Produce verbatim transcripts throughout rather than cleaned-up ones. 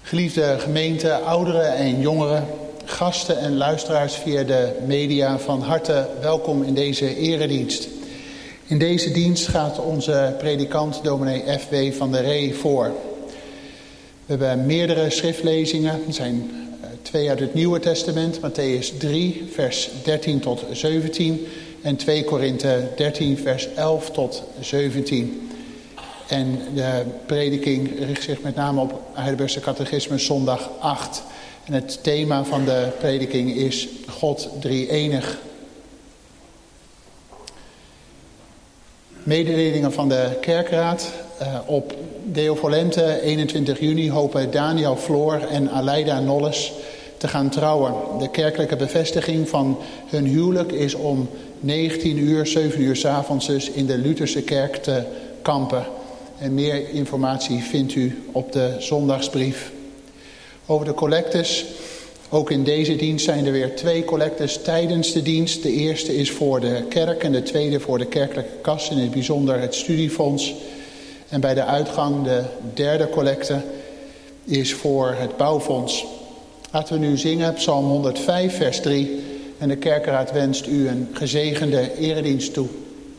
Geliefde gemeente, ouderen en jongeren, gasten en luisteraars via de media, van harte welkom in deze eredienst. In deze dienst gaat onze predikant dominee F W van der Ree voor. We hebben meerdere schriftlezingen. Er zijn twee uit het Nieuwe Testament, Matthäus drie, vers dertien tot zeventien... en twee Korinthe dertien, vers elf tot zeventien. En de prediking richt zich met name op Heidelbergse Catechismus zondag acht. En het thema van de prediking is God drie-enig. Mededelingen van de kerkraad. Uh, op Deo Volente, eenentwintig juni, hopen Daniel Floor en Aleida Nolles te gaan trouwen. De kerkelijke bevestiging van hun huwelijk is om negentien uur, zeven uur 's avonds dus in de Lutherse kerk te Kampen. En meer informatie vindt u op de zondagsbrief. Over de collectes. Ook in deze dienst zijn er weer twee collectes tijdens de dienst. De eerste is voor de kerk en de tweede voor de kerkelijke kas. In het bijzonder het studiefonds. En bij de uitgang de derde collecte is voor het bouwfonds. Laten we nu zingen Psalm honderdvijf vers drie. En de kerkraad wenst u een gezegende eredienst toe.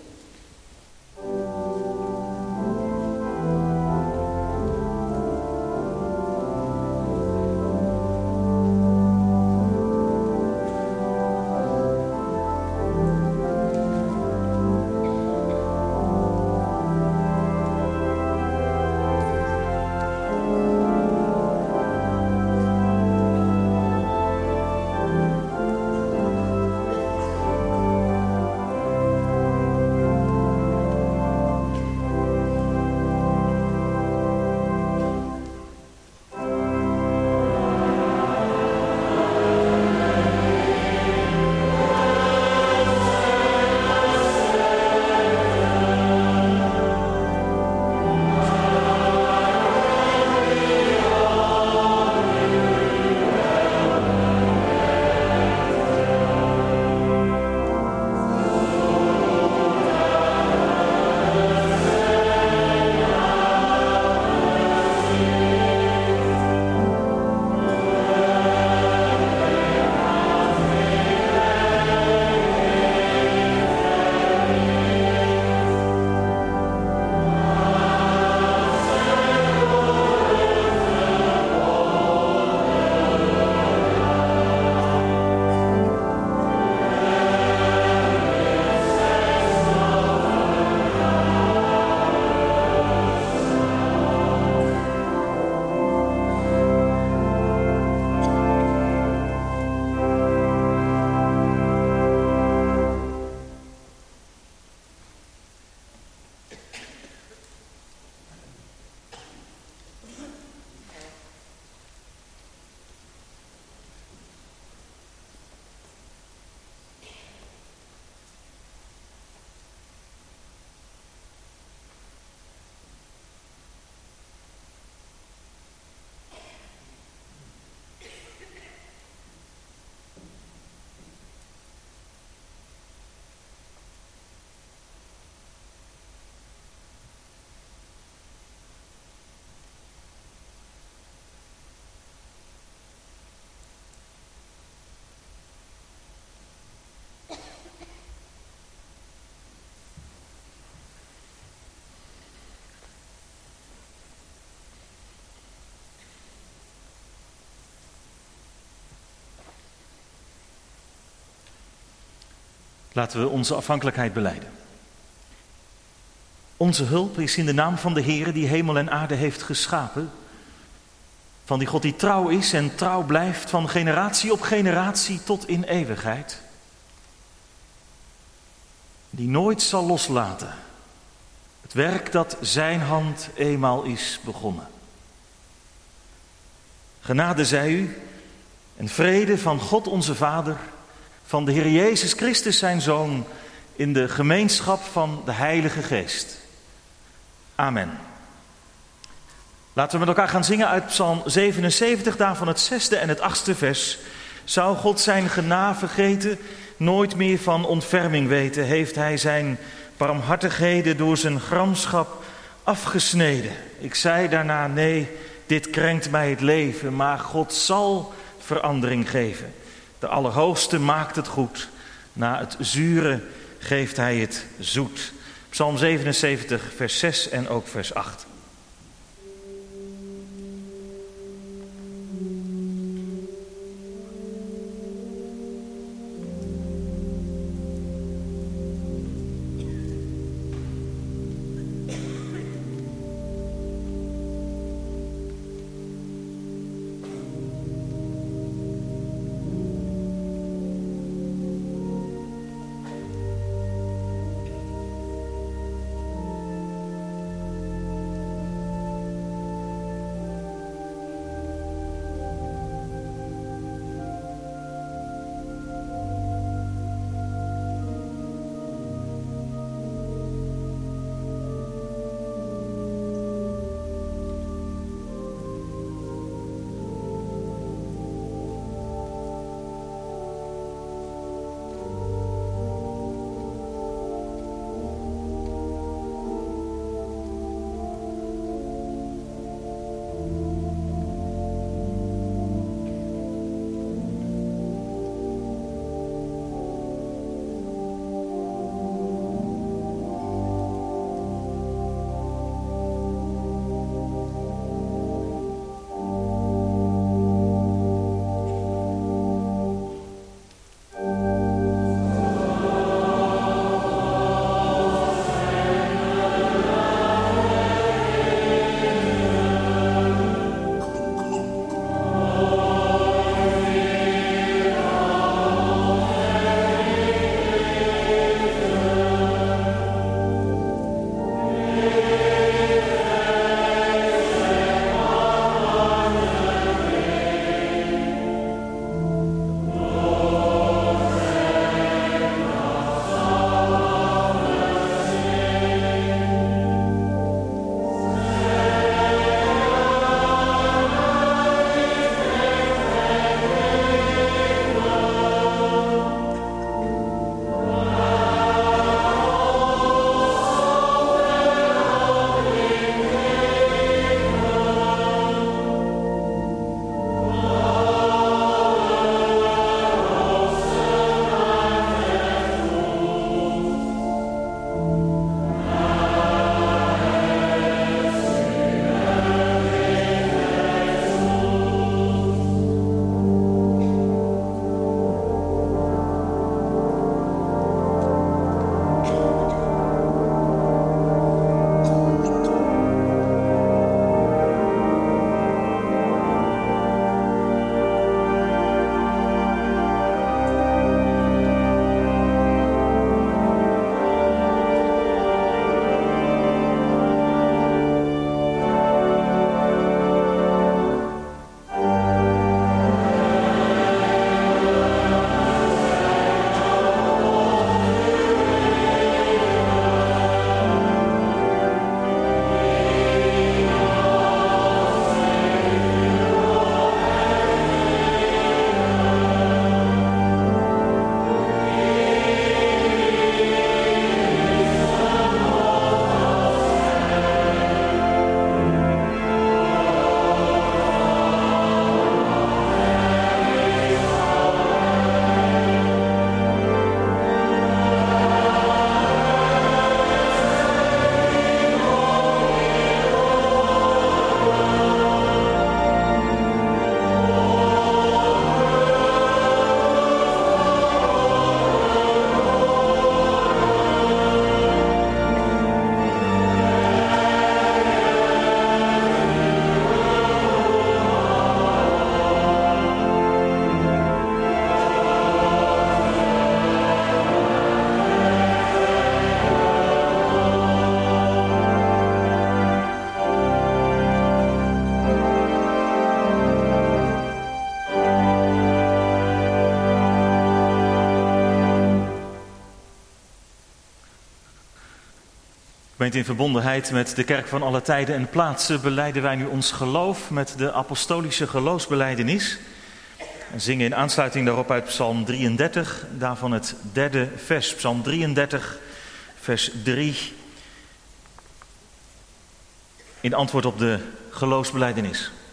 Laten we onze afhankelijkheid belijden. Onze hulp is in de naam van de Heere die hemel en aarde heeft geschapen. Van die God die trouw is en trouw blijft van generatie op generatie tot in eeuwigheid. Die nooit zal loslaten. Het werk dat zijn hand eenmaal is begonnen. Genade zij u en vrede van God onze Vader, van de Heer Jezus Christus zijn Zoon, in de gemeenschap van de Heilige Geest. Amen. Laten we met elkaar gaan zingen uit Psalm zevenenzeventig, daarvan het zesde en het achtste vers. Zou God zijn genade vergeten, nooit meer van ontferming weten, heeft hij zijn barmhartigheden door zijn gramschap afgesneden. Ik zei daarna, nee, dit krenkt mij het leven, maar God zal verandering geven. De Allerhoogste maakt het goed. Na het zure geeft hij het zoet. Psalm zevenenzeventig, vers zes en ook vers acht. Gemeente, in verbondenheid met de kerk van alle tijden en plaatsen belijden wij nu ons geloof met de apostolische geloofsbelijdenis. En zingen in aansluiting daarop uit Psalm drieëndertig, daarvan het derde vers. Psalm drieëndertig, vers drie. In antwoord op de geloofsbelijdenis.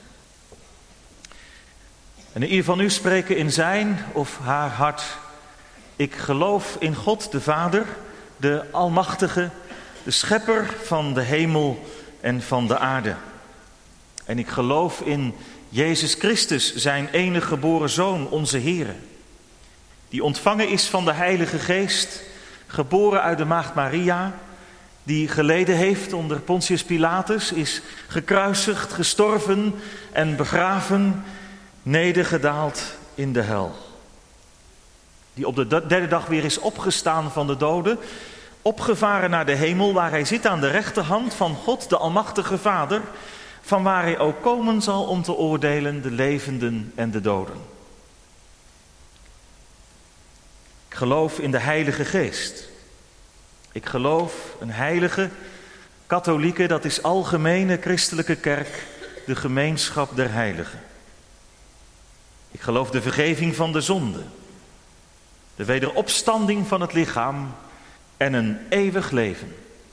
En ieder van u spreken in zijn of haar hart: ik geloof in God de Vader, de Almachtige, de Schepper van de hemel en van de aarde. En ik geloof in Jezus Christus, zijn enige geboren Zoon, onze Heere, die ontvangen is van de Heilige Geest, geboren uit de maagd Maria, die geleden heeft onder Pontius Pilatus, is gekruisigd, gestorven en begraven, nedergedaald in de hel. Die op de derde dag weer is opgestaan van de doden, opgevaren naar de hemel, waar hij zit aan de rechterhand van God, de Almachtige Vader, van waar hij ook komen zal om te oordelen de levenden en de doden. Ik geloof in de Heilige Geest. Ik geloof een heilige, katholieke, dat is algemene christelijke kerk, de gemeenschap der heiligen. Ik geloof de vergeving van de zonde, de wederopstanding van het lichaam en een eeuwig leven.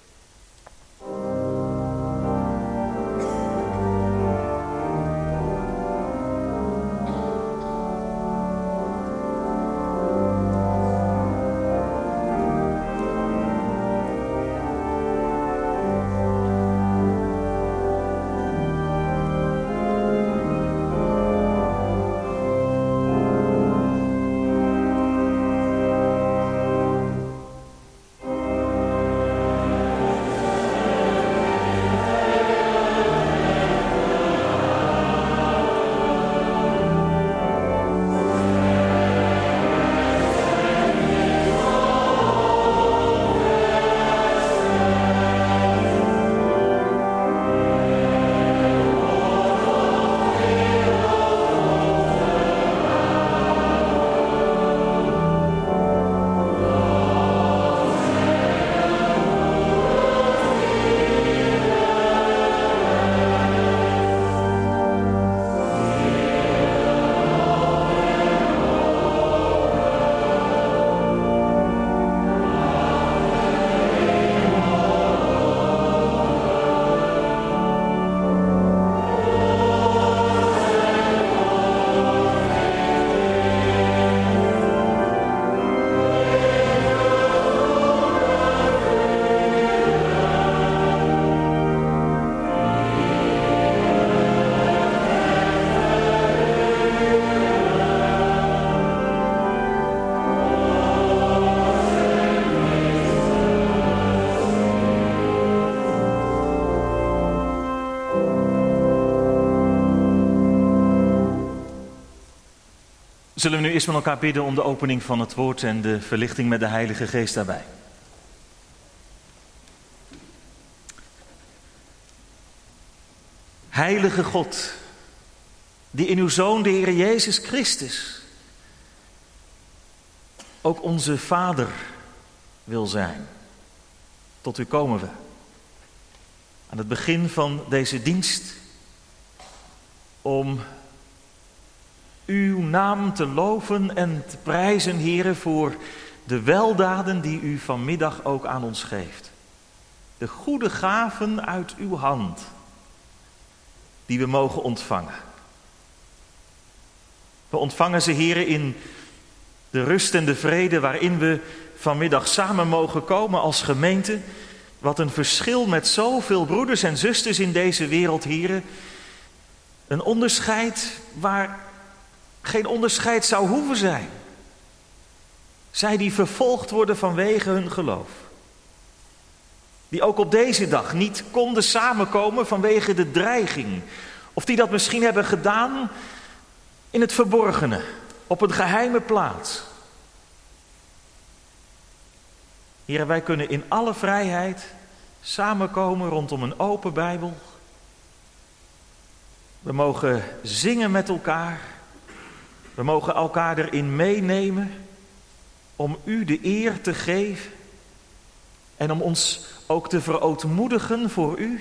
Zullen we nu eerst met elkaar bidden om de opening van het woord en de verlichting met de Heilige Geest daarbij. Heilige God, die in uw Zoon, de Heer Jezus Christus, ook onze Vader wil zijn. Tot u komen we. Aan het begin van deze dienst om uw naam te loven en te prijzen, Heere, voor de weldaden die u vanmiddag ook aan ons geeft. De goede gaven uit uw hand, die we mogen ontvangen. We ontvangen ze, Heere, in de rust en de vrede waarin we vanmiddag samen mogen komen als gemeente. Wat een verschil met zoveel broeders en zusters in deze wereld, Heere. Een onderscheid waar geen onderscheid zou hoeven zijn. Zij die vervolgd worden vanwege hun geloof. Die ook op deze dag niet konden samenkomen vanwege de dreiging. Of die dat misschien hebben gedaan in het verborgene, op een geheime plaats. Heren, wij kunnen in alle vrijheid samenkomen rondom een open Bijbel. We mogen zingen met elkaar. We mogen elkaar erin meenemen om u de eer te geven en om ons ook te verootmoedigen voor u.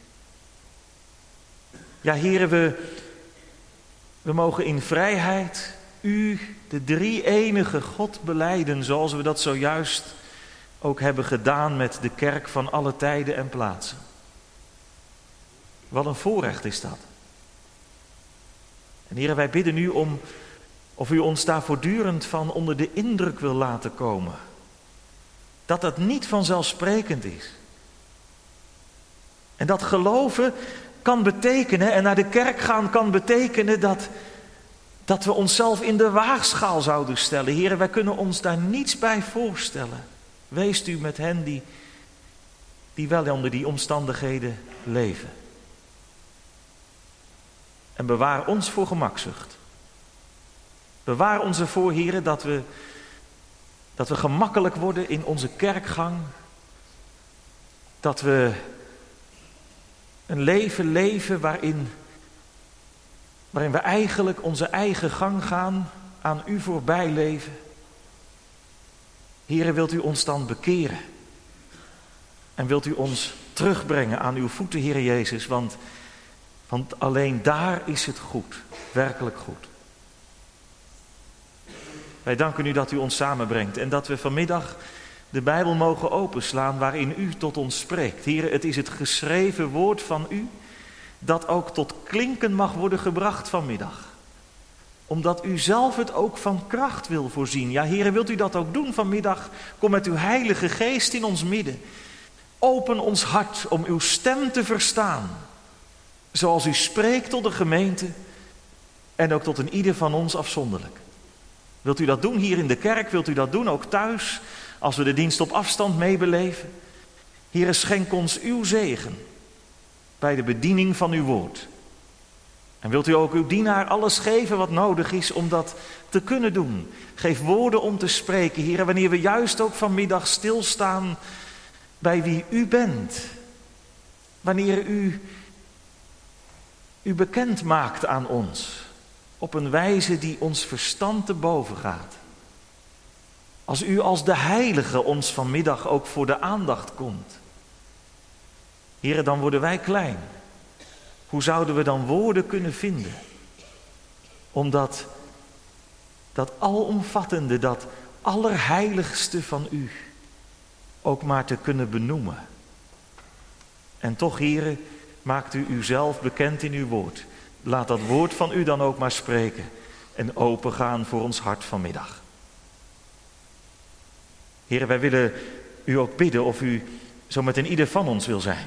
Ja, Heere, we, we mogen in vrijheid u, de drie-enige God, belijden, zoals we dat zojuist ook hebben gedaan met de kerk van alle tijden en plaatsen. Wat een voorrecht is dat. En Heere, wij bidden u om of u ons daar voortdurend van onder de indruk wil laten komen. Dat dat niet vanzelfsprekend is. En dat geloven kan betekenen, en naar de kerk gaan kan betekenen dat, dat we onszelf in de waagschaal zouden stellen. Heere, wij kunnen ons daar niets bij voorstellen. Weest u met hen die, die wel onder die omstandigheden leven. En bewaar ons voor gemakzucht. Bewaar ons ervoor, Heere, dat we, dat we gemakkelijk worden in onze kerkgang. Dat we een leven leven waarin, waarin we eigenlijk onze eigen gang gaan, aan u voorbij leven. Heere, wilt u ons dan bekeren? En wilt u ons terugbrengen aan uw voeten, Heere Jezus? Want, want alleen daar is het goed, werkelijk goed. Wij danken u dat u ons samenbrengt en dat we vanmiddag de Bijbel mogen openslaan waarin u tot ons spreekt. Heere, het is het geschreven woord van u dat ook tot klinken mag worden gebracht vanmiddag. Omdat u zelf het ook van kracht wil voorzien. Ja, Heere, wilt u dat ook doen vanmiddag? Kom met uw Heilige Geest in ons midden. Open ons hart om uw stem te verstaan. Zoals u spreekt tot de gemeente en ook tot een ieder van ons afzonderlijk. Wilt u dat doen hier in de kerk? Wilt u dat doen ook thuis, als we de dienst op afstand meebeleven? Heere, schenk ons uw zegen bij de bediening van uw woord. En wilt u ook uw dienaar alles geven wat nodig is om dat te kunnen doen? Geef woorden om te spreken, Heere, wanneer we juist ook vanmiddag stilstaan bij wie u bent. Wanneer u u bekend maakt aan ons. Op een wijze die ons verstand te boven gaat. Als u als de Heilige ons vanmiddag ook voor de aandacht komt. Heere, dan worden wij klein. Hoe zouden we dan woorden kunnen vinden? Om dat, dat alomvattende, dat allerheiligste van u ook maar te kunnen benoemen. En toch, Heere, maakt u uzelf bekend in uw woord. Laat dat woord van u dan ook maar spreken en opengaan voor ons hart vanmiddag. Heere, wij willen u ook bidden of u zo met een ieder van ons wil zijn.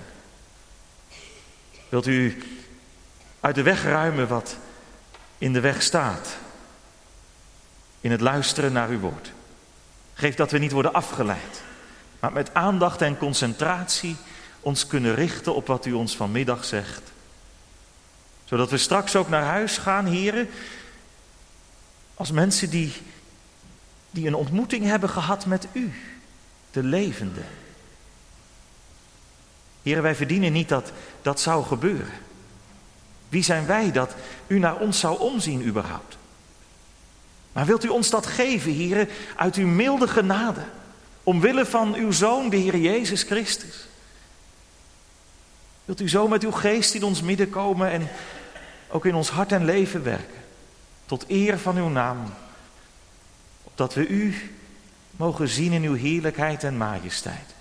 Wilt u uit de weg ruimen wat in de weg staat? In het luisteren naar uw woord. Geef dat we niet worden afgeleid, maar met aandacht en concentratie ons kunnen richten op wat u ons vanmiddag zegt. Zodat we straks ook naar huis gaan, Heere, als mensen die, die een ontmoeting hebben gehad met u, de levende. Heere, wij verdienen niet dat dat zou gebeuren. Wie zijn wij dat u naar ons zou omzien überhaupt? Maar wilt u ons dat geven, Heere, uit uw milde genade, omwille van uw Zoon, de Heer Jezus Christus? Wilt u zo met uw geest in ons midden komen en ook in ons hart en leven werken, tot eer van uw naam, opdat we u mogen zien in uw heerlijkheid en majesteit.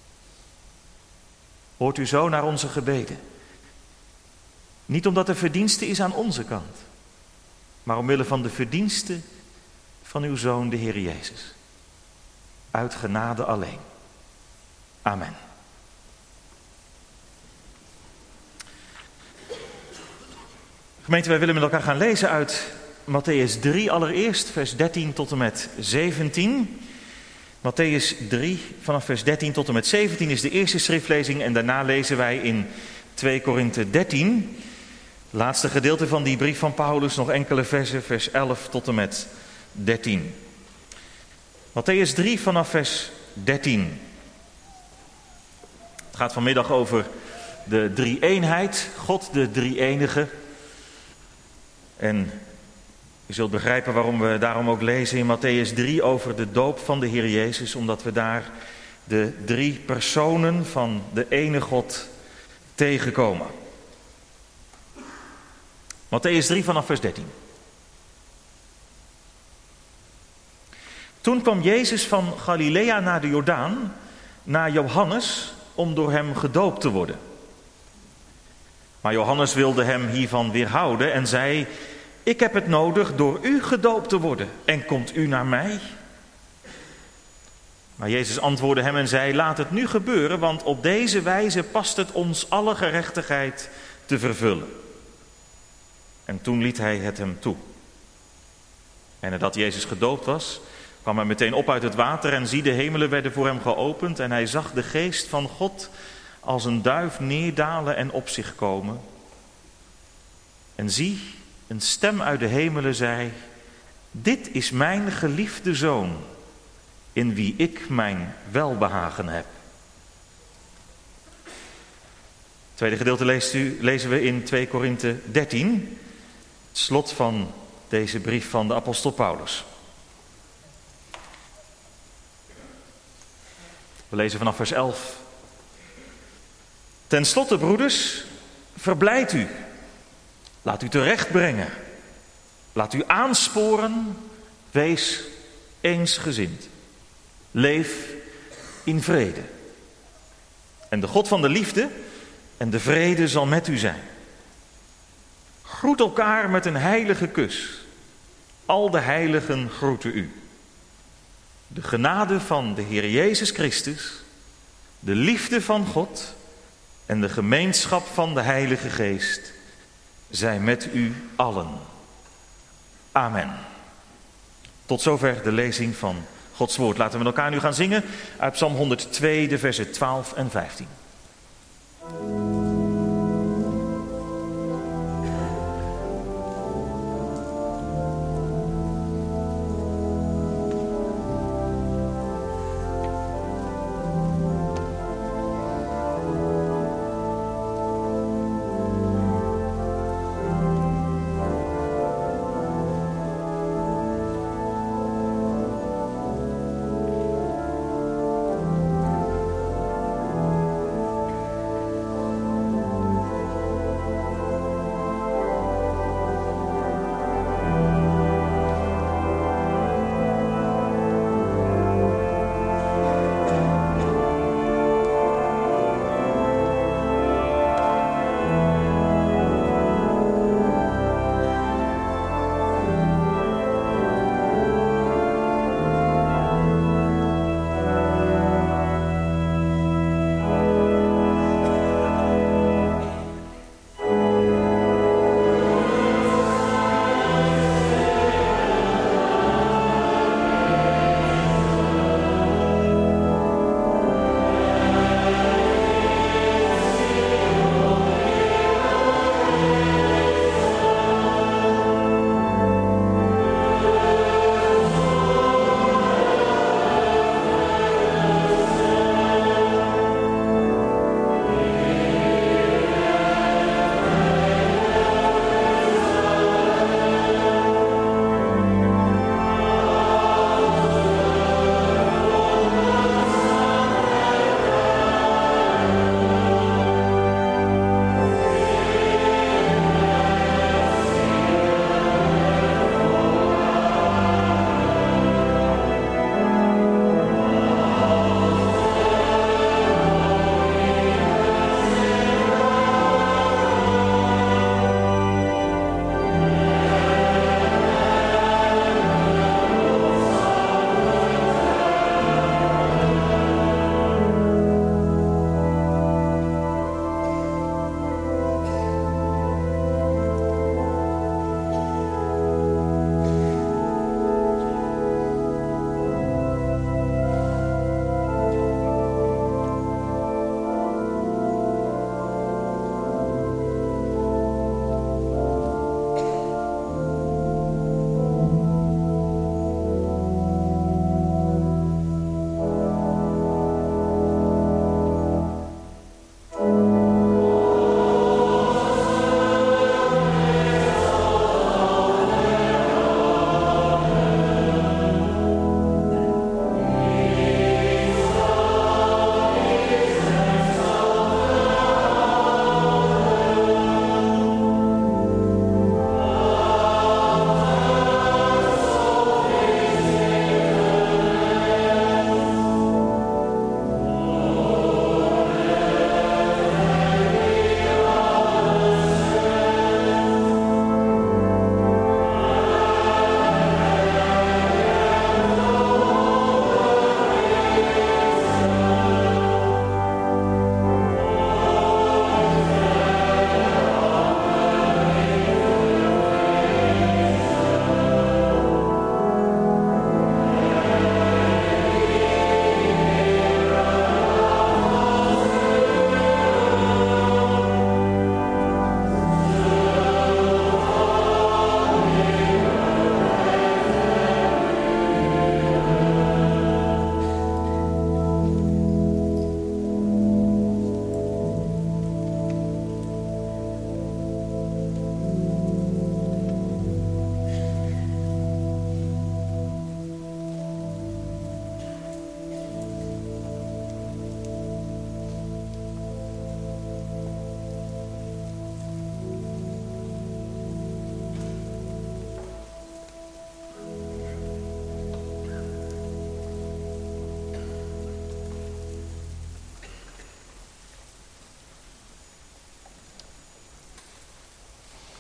Hoort u zo naar onze gebeden. Niet omdat er verdienste is aan onze kant, maar omwille van de verdienste van uw Zoon, de Heer Jezus. Uit genade alleen. Amen. Gemeente, wij willen met elkaar gaan lezen uit Mattheüs drie allereerst, vers dertien tot en met zeventien. Mattheüs drie, vanaf vers dertien tot en met zeventien is de eerste schriftlezing en daarna lezen wij in twee Korinthe dertien. Het laatste gedeelte van die brief van Paulus, nog enkele versen, vers elf tot en met dertien. Mattheüs drie vanaf vers dertien. Het gaat vanmiddag over de drie-eenheid, God de drie-enige. En je zult begrijpen waarom we daarom ook lezen in Mattheüs drie over de doop van de Heer Jezus. Omdat we daar de drie personen van de ene God tegenkomen. Mattheüs drie vanaf vers dertien. Toen kwam Jezus van Galilea naar de Jordaan, naar Johannes, om door hem gedoopt te worden. Maar Johannes wilde hem hiervan weerhouden en zei: Ik heb het nodig door u gedoopt te worden. En komt u naar mij? Maar Jezus antwoordde hem en zei, laat het nu gebeuren, want op deze wijze past het ons alle gerechtigheid te vervullen. En toen liet hij het hem toe. En nadat Jezus gedoopt was, kwam hij meteen op uit het water en zie, de hemelen werden voor hem geopend en hij zag de geest van God als een duif neerdalen en op zich komen. En zie, een stem uit de hemelen zei, dit is mijn geliefde zoon, in wie ik mijn welbehagen heb. Het tweede gedeelte leest u, lezen we in twee Korinthe dertien, het slot van deze brief van de apostel Paulus. We lezen vanaf vers elf. Ten slotte, broeders, verblijd u. Laat u terechtbrengen. Laat u aansporen. Wees eensgezind. Leef in vrede. En de God van de liefde en de vrede zal met u zijn. Groet elkaar met een heilige kus. Al de heiligen groeten u. De genade van de Heer Jezus Christus, de liefde van God en de gemeenschap van de Heilige Geest zij met u allen. Amen. Tot zover de lezing van Gods woord. Laten we met elkaar nu gaan zingen uit Psalm honderdtwee, de versen twaalf en vijftien.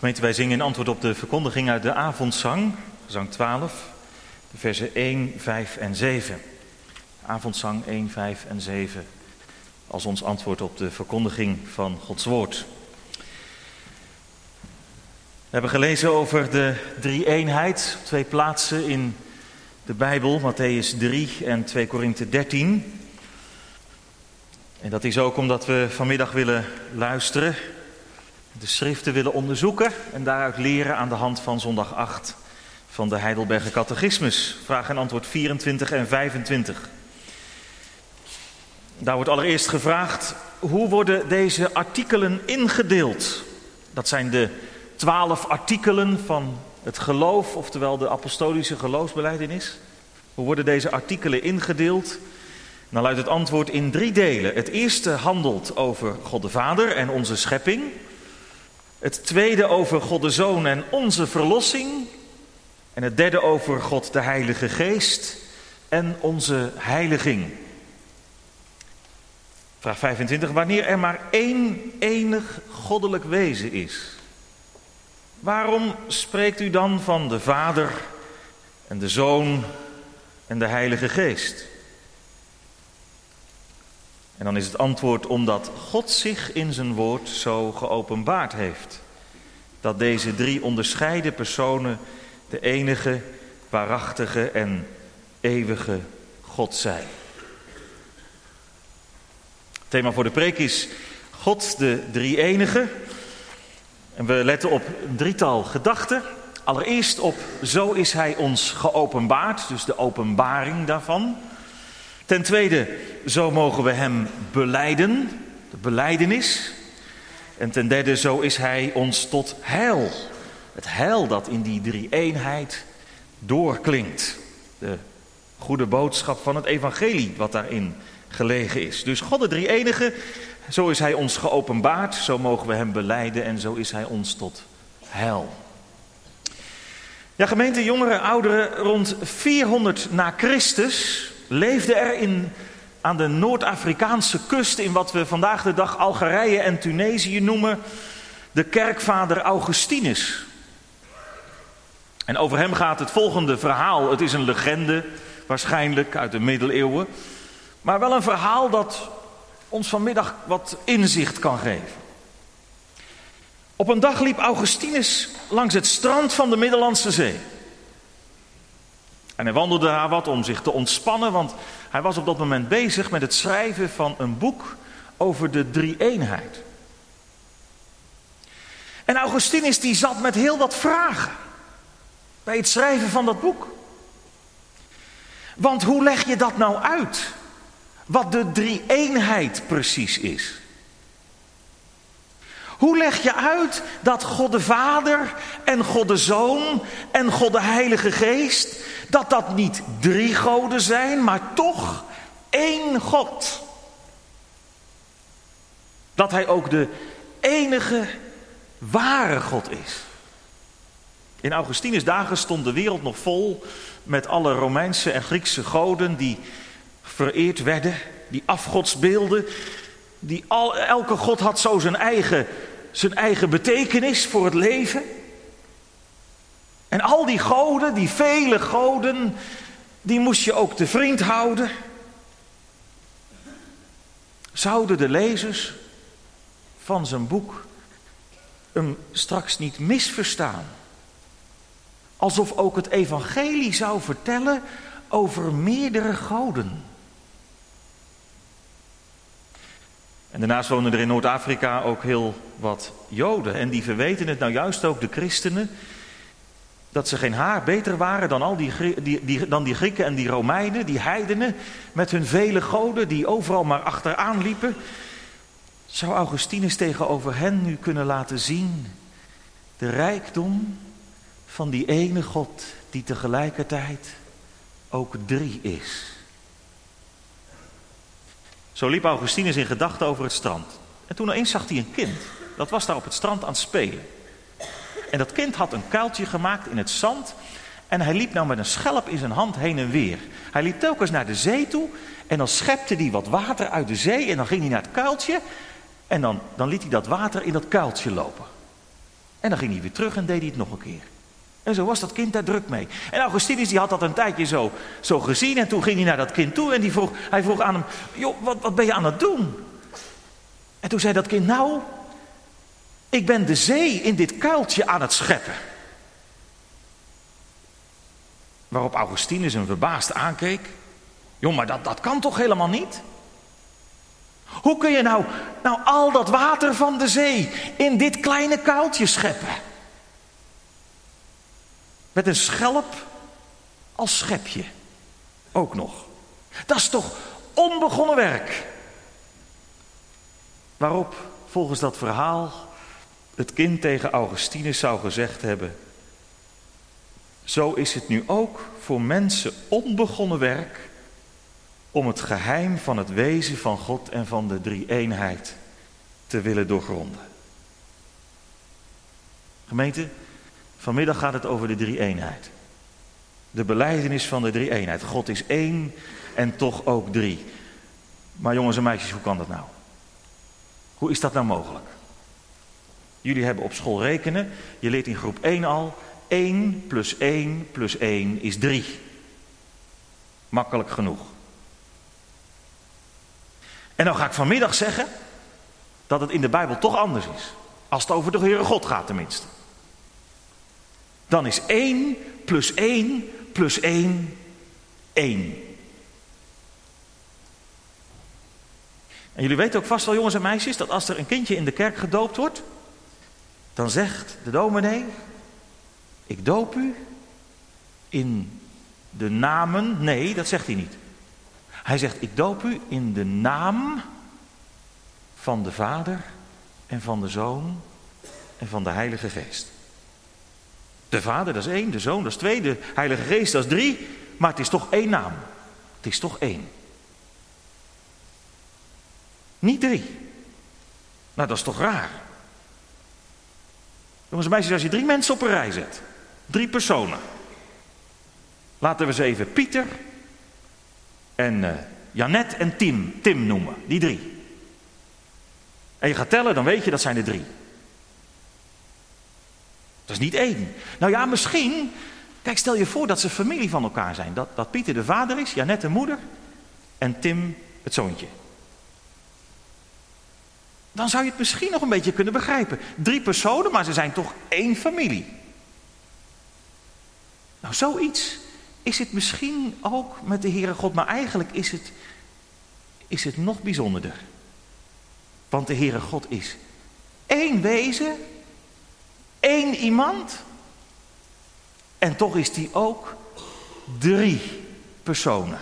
Gemeente, wij zingen in antwoord op de verkondiging uit de avondzang, gezang twaalf, de versen één, vijf en zeven. Avondzang één, vijf en zeven, als ons antwoord op de verkondiging van Gods woord. We hebben gelezen over de drie-eenheid, twee plaatsen in de Bijbel, Matthäus drie en twee Korinthe dertien. En dat is ook omdat we vanmiddag willen luisteren, de schriften willen onderzoeken en daaruit leren aan de hand van zondag acht van de Heidelberger Catechismus. Vraag en antwoord vierentwintig en vijfentwintig. Daar wordt allereerst gevraagd, hoe worden deze artikelen ingedeeld? Dat zijn de twaalf artikelen van het geloof, oftewel de apostolische geloofsbelijdenis. Hoe worden deze artikelen ingedeeld? Dan luidt het antwoord in drie delen. Het eerste handelt over God de Vader en onze schepping. Het tweede over God de Zoon en onze verlossing. En het derde over God de Heilige Geest en onze heiliging. Vraag vijfentwintig. Wanneer er maar één enig goddelijk wezen is, waarom spreekt u dan van de Vader en de Zoon en de Heilige Geest? En dan is het antwoord omdat God zich in zijn woord zo geopenbaard heeft. Dat deze drie onderscheiden personen de enige, waarachtige en eeuwige God zijn. Het thema voor de preek is God de drie-enige. En we letten op een drietal gedachten. Allereerst op zo is hij ons geopenbaard, dus de openbaring daarvan. Ten tweede, zo mogen we hem belijden, de belijdenis. En ten derde, zo is hij ons tot heil. Het heil dat in die drie-eenheid doorklinkt. De goede boodschap van het evangelie wat daarin gelegen is. Dus God de drie-enige, zo is hij ons geopenbaard, zo mogen we hem belijden en zo is hij ons tot heil. Ja, gemeente, jongeren, ouderen, rond vierhonderd na Christus leefde er in, aan de Noord-Afrikaanse kust, in wat we vandaag de dag Algerije en Tunesië noemen, de kerkvader Augustinus. En over hem gaat het volgende verhaal. Het is een legende, waarschijnlijk uit de middeleeuwen, maar wel een verhaal dat ons vanmiddag wat inzicht kan geven. Op een dag liep Augustinus langs het strand van de Middellandse Zee. En hij wandelde daar wat om zich te ontspannen, want hij was op dat moment bezig met het schrijven van een boek over de drie-eenheid. En Augustinus die zat met heel wat vragen bij het schrijven van dat boek. Want hoe leg je dat nou uit? Wat de drie-eenheid precies is. Hoe leg je uit dat God de Vader en God de Zoon en God de Heilige Geest, dat dat niet drie goden zijn, maar toch één God? Dat hij ook de enige ware God is. In Augustinus' dagen stond de wereld nog vol met alle Romeinse en Griekse goden die vereerd werden, die afgodsbeelden. Die al, elke god had zo zijn eigen, zijn eigen betekenis voor het leven. En al die goden, die vele goden, die moest je ook te vriend houden. Zouden de lezers van zijn boek hem straks niet misverstaan? Alsof ook het evangelie zou vertellen over meerdere goden. En daarnaast wonen er in Noord-Afrika ook heel wat Joden. En die verweten het nou juist ook de christenen, dat ze geen haar beter waren dan, al die, die, die, dan die Grieken en die Romeinen, die heidenen, met hun vele goden die overal maar achteraan liepen. Zou Augustinus tegenover hen nu kunnen laten zien de rijkdom van die ene God die tegelijkertijd ook drie is. Zo liep Augustinus in gedachten over het strand. En toen opeens zag hij een kind. Dat was daar op het strand aan het spelen. En dat kind had een kuiltje gemaakt in het zand. En hij liep nou met een schelp in zijn hand heen en weer. Hij liep telkens naar de zee toe. En dan schepte hij wat water uit de zee. En dan ging hij naar het kuiltje. En dan, dan liet hij dat water in dat kuiltje lopen. En dan ging hij weer terug en deed hij het nog een keer. En zo was dat kind daar druk mee. En Augustinus die had dat een tijdje zo, zo gezien. En toen ging hij naar dat kind toe en die vroeg, hij vroeg aan hem, joh, wat, wat ben je aan het doen? En toen zei dat kind, nou, ik ben de zee in dit kuiltje aan het scheppen. Waarop Augustinus hem verbaasd aankeek. Joh, maar dat, dat kan toch helemaal niet? Hoe kun je nou, nou al dat water van de zee in dit kleine kuiltje scheppen? Met een schelp als schepje. Ook nog. Dat is toch onbegonnen werk? Waarop, volgens dat verhaal, het kind tegen Augustinus zou gezegd hebben: zo is het nu ook voor mensen onbegonnen werk om het geheim van het wezen van God en van de drie-eenheid te willen doorgronden. Gemeente, vanmiddag gaat het over de drie-eenheid. De belijdenis van de drie-eenheid. God is één en toch ook drie. Maar jongens en meisjes, hoe kan dat nou? Hoe is dat nou mogelijk? Jullie hebben op school rekenen. Je leert in groep één al. één plus één plus één is drie. Makkelijk genoeg. En dan ga ik vanmiddag zeggen dat het in de Bijbel toch anders is. Als het over de Heere God gaat tenminste. Dan is één plus één plus één één. En jullie weten ook vast wel, jongens en meisjes, dat als er een kindje in de kerk gedoopt wordt, dan zegt de dominee: ik doop u in de namen. Nee, dat zegt hij niet. Hij zegt: ik doop u in de naam van de Vader en van de Zoon en van de Heilige Geest. De Vader, dat is één, de Zoon, dat is twee, de Heilige Geest, dat is drie, maar het is toch één naam. Het is toch één. Niet drie. Nou, dat is toch raar. Jongens en meisjes, als je drie mensen op een rij zet, drie personen. Laten we ze even Pieter en uh, Janet en Tim, Tim noemen, die drie. En je gaat tellen, dan weet je dat zijn er drie. Dat is niet één. Nou ja, misschien, kijk, stel je voor dat ze familie van elkaar zijn. Dat, dat Pieter de vader is, Janet de moeder en Tim het zoontje. Dan zou je het misschien nog een beetje kunnen begrijpen. Drie personen, maar ze zijn toch één familie. Nou, zoiets is het misschien ook met de Heere God, maar eigenlijk is het, is het nog bijzonderder. Want de Heere God is één wezen, één iemand, en toch is die ook drie personen.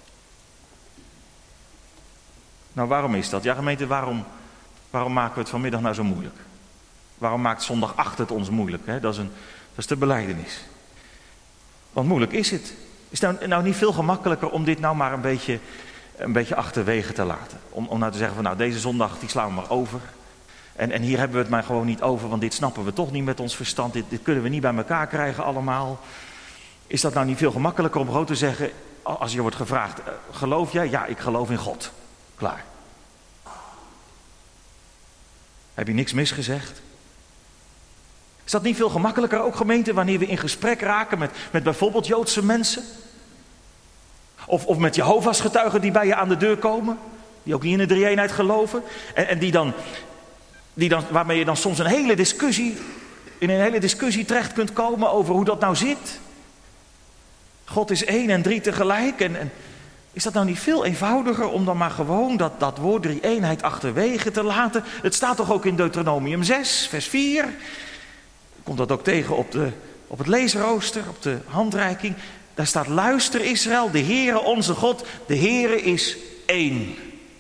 Nou, waarom is dat? Ja, gemeente, waarom... Waarom maken we het vanmiddag nou zo moeilijk? Waarom maakt zondag acht het ons moeilijk? Hè? Dat is een, dat is de belijdenis. Want moeilijk is het. Is het nou, nou niet veel gemakkelijker om dit nou maar een beetje, een beetje achterwege te laten? Om, om nou te zeggen van nou, deze zondag die slaan we maar over. En, en hier hebben we het maar gewoon niet over, want dit snappen we toch niet met ons verstand. Dit, dit kunnen we niet bij elkaar krijgen allemaal. Is dat nou niet veel gemakkelijker om gewoon te zeggen, als je wordt gevraagd, geloof jij? Ja, ik geloof in God. Klaar. Heb je niks misgezegd? Is dat niet veel gemakkelijker ook, gemeente, wanneer we in gesprek raken met, met bijvoorbeeld Joodse mensen? Of, of met Jehovah's getuigen die bij je aan de deur komen, die ook niet in de drie-eenheid geloven. En, en die dan, die dan, waarmee je dan soms een hele discussie, in een hele discussie terecht kunt komen over hoe dat nou zit. God is één en drie tegelijk. En, en is dat nou niet veel eenvoudiger om dan maar gewoon dat, dat woord drie-eenheid achterwege te laten? Het staat toch ook in Deuteronomium zes, vers vier. Komt dat ook tegen op, de, op het leesrooster, op de handreiking. Daar staat: luister Israël, de Heere onze God, de Heere is één.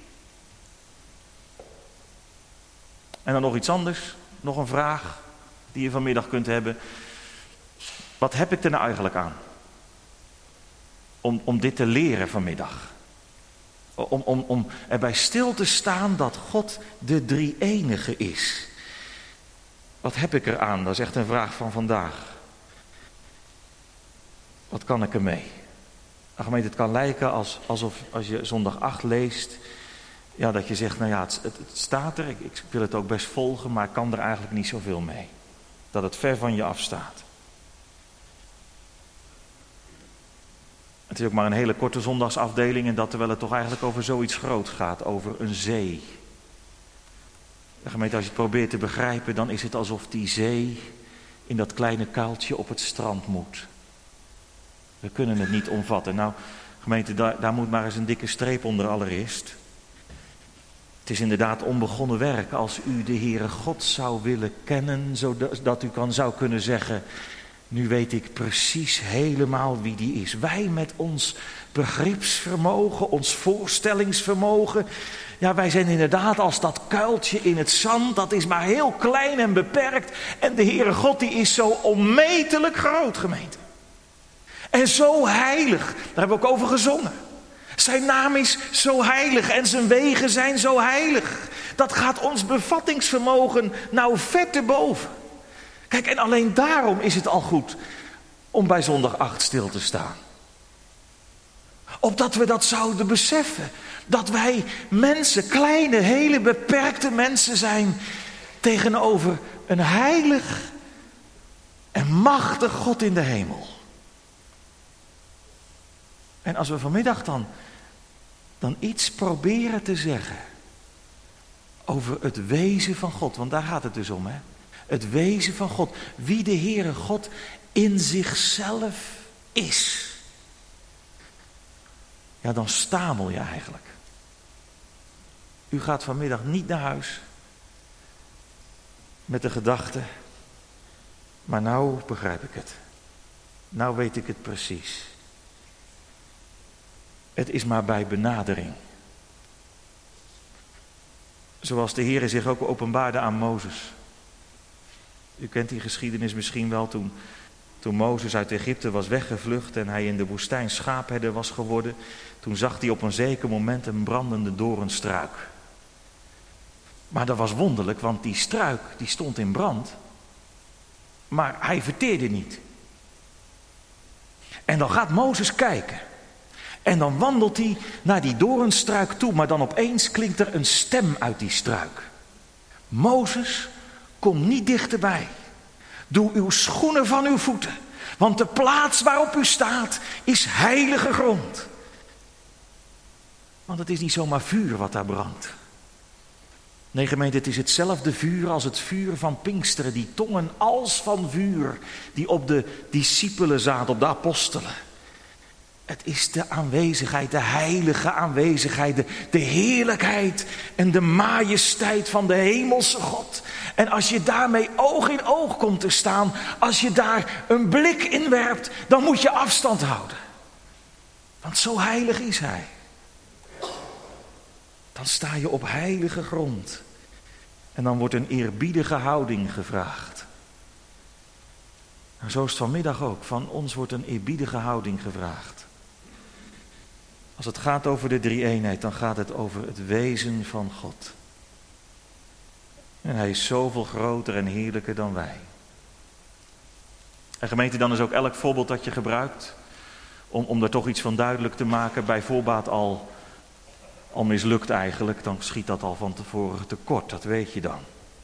En dan nog iets anders, nog een vraag die je vanmiddag kunt hebben. Wat heb ik er nou eigenlijk aan? Om, om dit te leren vanmiddag. Om, om, om erbij stil te staan dat God de drie-enige is. Wat heb ik eraan? Dat is echt een vraag van vandaag. Wat kan ik ermee? Nou, gemeente, het kan lijken als, alsof als je zondag acht leest, ja, dat je zegt, nou ja, het, het, het staat er, ik, ik wil het ook best volgen, maar ik kan er eigenlijk niet zoveel mee. Dat het ver van je afstaat. Het is ook maar een hele korte zondagsafdeling en dat terwijl het toch eigenlijk over zoiets groots gaat, over een zee. De gemeente, als je het probeert te begrijpen, dan is het alsof die zee in dat kleine kuiltje op het strand moet. We kunnen het niet omvatten. Nou, gemeente, daar, daar moet maar eens een dikke streep onder allereerst. Het is inderdaad onbegonnen werk als u de Heere God zou willen kennen, zodat u kan, zou kunnen zeggen, nu weet ik precies helemaal wie die is. Wij met ons begripsvermogen, ons voorstellingsvermogen, ja, wij zijn inderdaad als dat kuiltje in het zand, dat is maar heel klein en beperkt. En de Heere God die is zo onmetelijk groot, gemeente. En zo heilig, daar hebben we ook over gezongen. Zijn naam is zo heilig en zijn wegen zijn zo heilig. Dat gaat ons bevattingsvermogen nou ver te boven. Kijk, en alleen daarom is het al goed om bij zondag acht stil te staan. Opdat we dat zouden beseffen. Dat wij mensen, kleine, hele beperkte mensen zijn tegenover een heilig en machtig God in de hemel. En als we vanmiddag dan, dan iets proberen te zeggen over het wezen van God, want daar gaat het dus om, hè? Het wezen van God, wie de Heere God in zichzelf is. Ja, dan stamel je eigenlijk. U gaat vanmiddag niet naar huis met de gedachte, maar nou begrijp ik het. Nou weet ik het precies. Het is maar bij benadering. Zoals de Heere zich ook openbaarde aan Mozes. U kent die geschiedenis misschien wel, toen, toen Mozes uit Egypte was weggevlucht en hij in de woestijn schaapherder was geworden. Toen zag hij op een zeker moment een brandende doornstruik. Maar dat was wonderlijk, want die struik die stond in brand, maar hij verteerde niet. En dan gaat Mozes kijken. En dan wandelt hij naar die doornstruik toe, maar dan opeens klinkt er een stem uit die struik. Mozes, kom niet dichterbij. Doe uw schoenen van uw voeten, want de plaats waarop u staat is heilige grond. Want het is niet zomaar vuur wat daar brandt. Nee, gemeente, het is hetzelfde vuur als het vuur van Pinksteren, die tongen als van vuur die op de discipelen zaten, op de apostelen. Het is de aanwezigheid, de heilige aanwezigheid, de, de heerlijkheid en de majesteit van de hemelse God. En als je daarmee oog in oog komt te staan, als je daar een blik in werpt, dan moet je afstand houden. Want zo heilig is hij. Dan sta je op heilige grond. En dan wordt een eerbiedige houding gevraagd. En zo is het vanmiddag ook. Van ons wordt een eerbiedige houding gevraagd. Als het gaat over de drie-eenheid, dan gaat het over het wezen van God. En hij is zoveel groter en heerlijker dan wij. En gemeente, dan is ook elk voorbeeld dat je gebruikt, om, om daar toch iets van duidelijk te maken, bij voorbaat al, al mislukt eigenlijk, dan schiet dat al van tevoren tekort, dat weet je dan.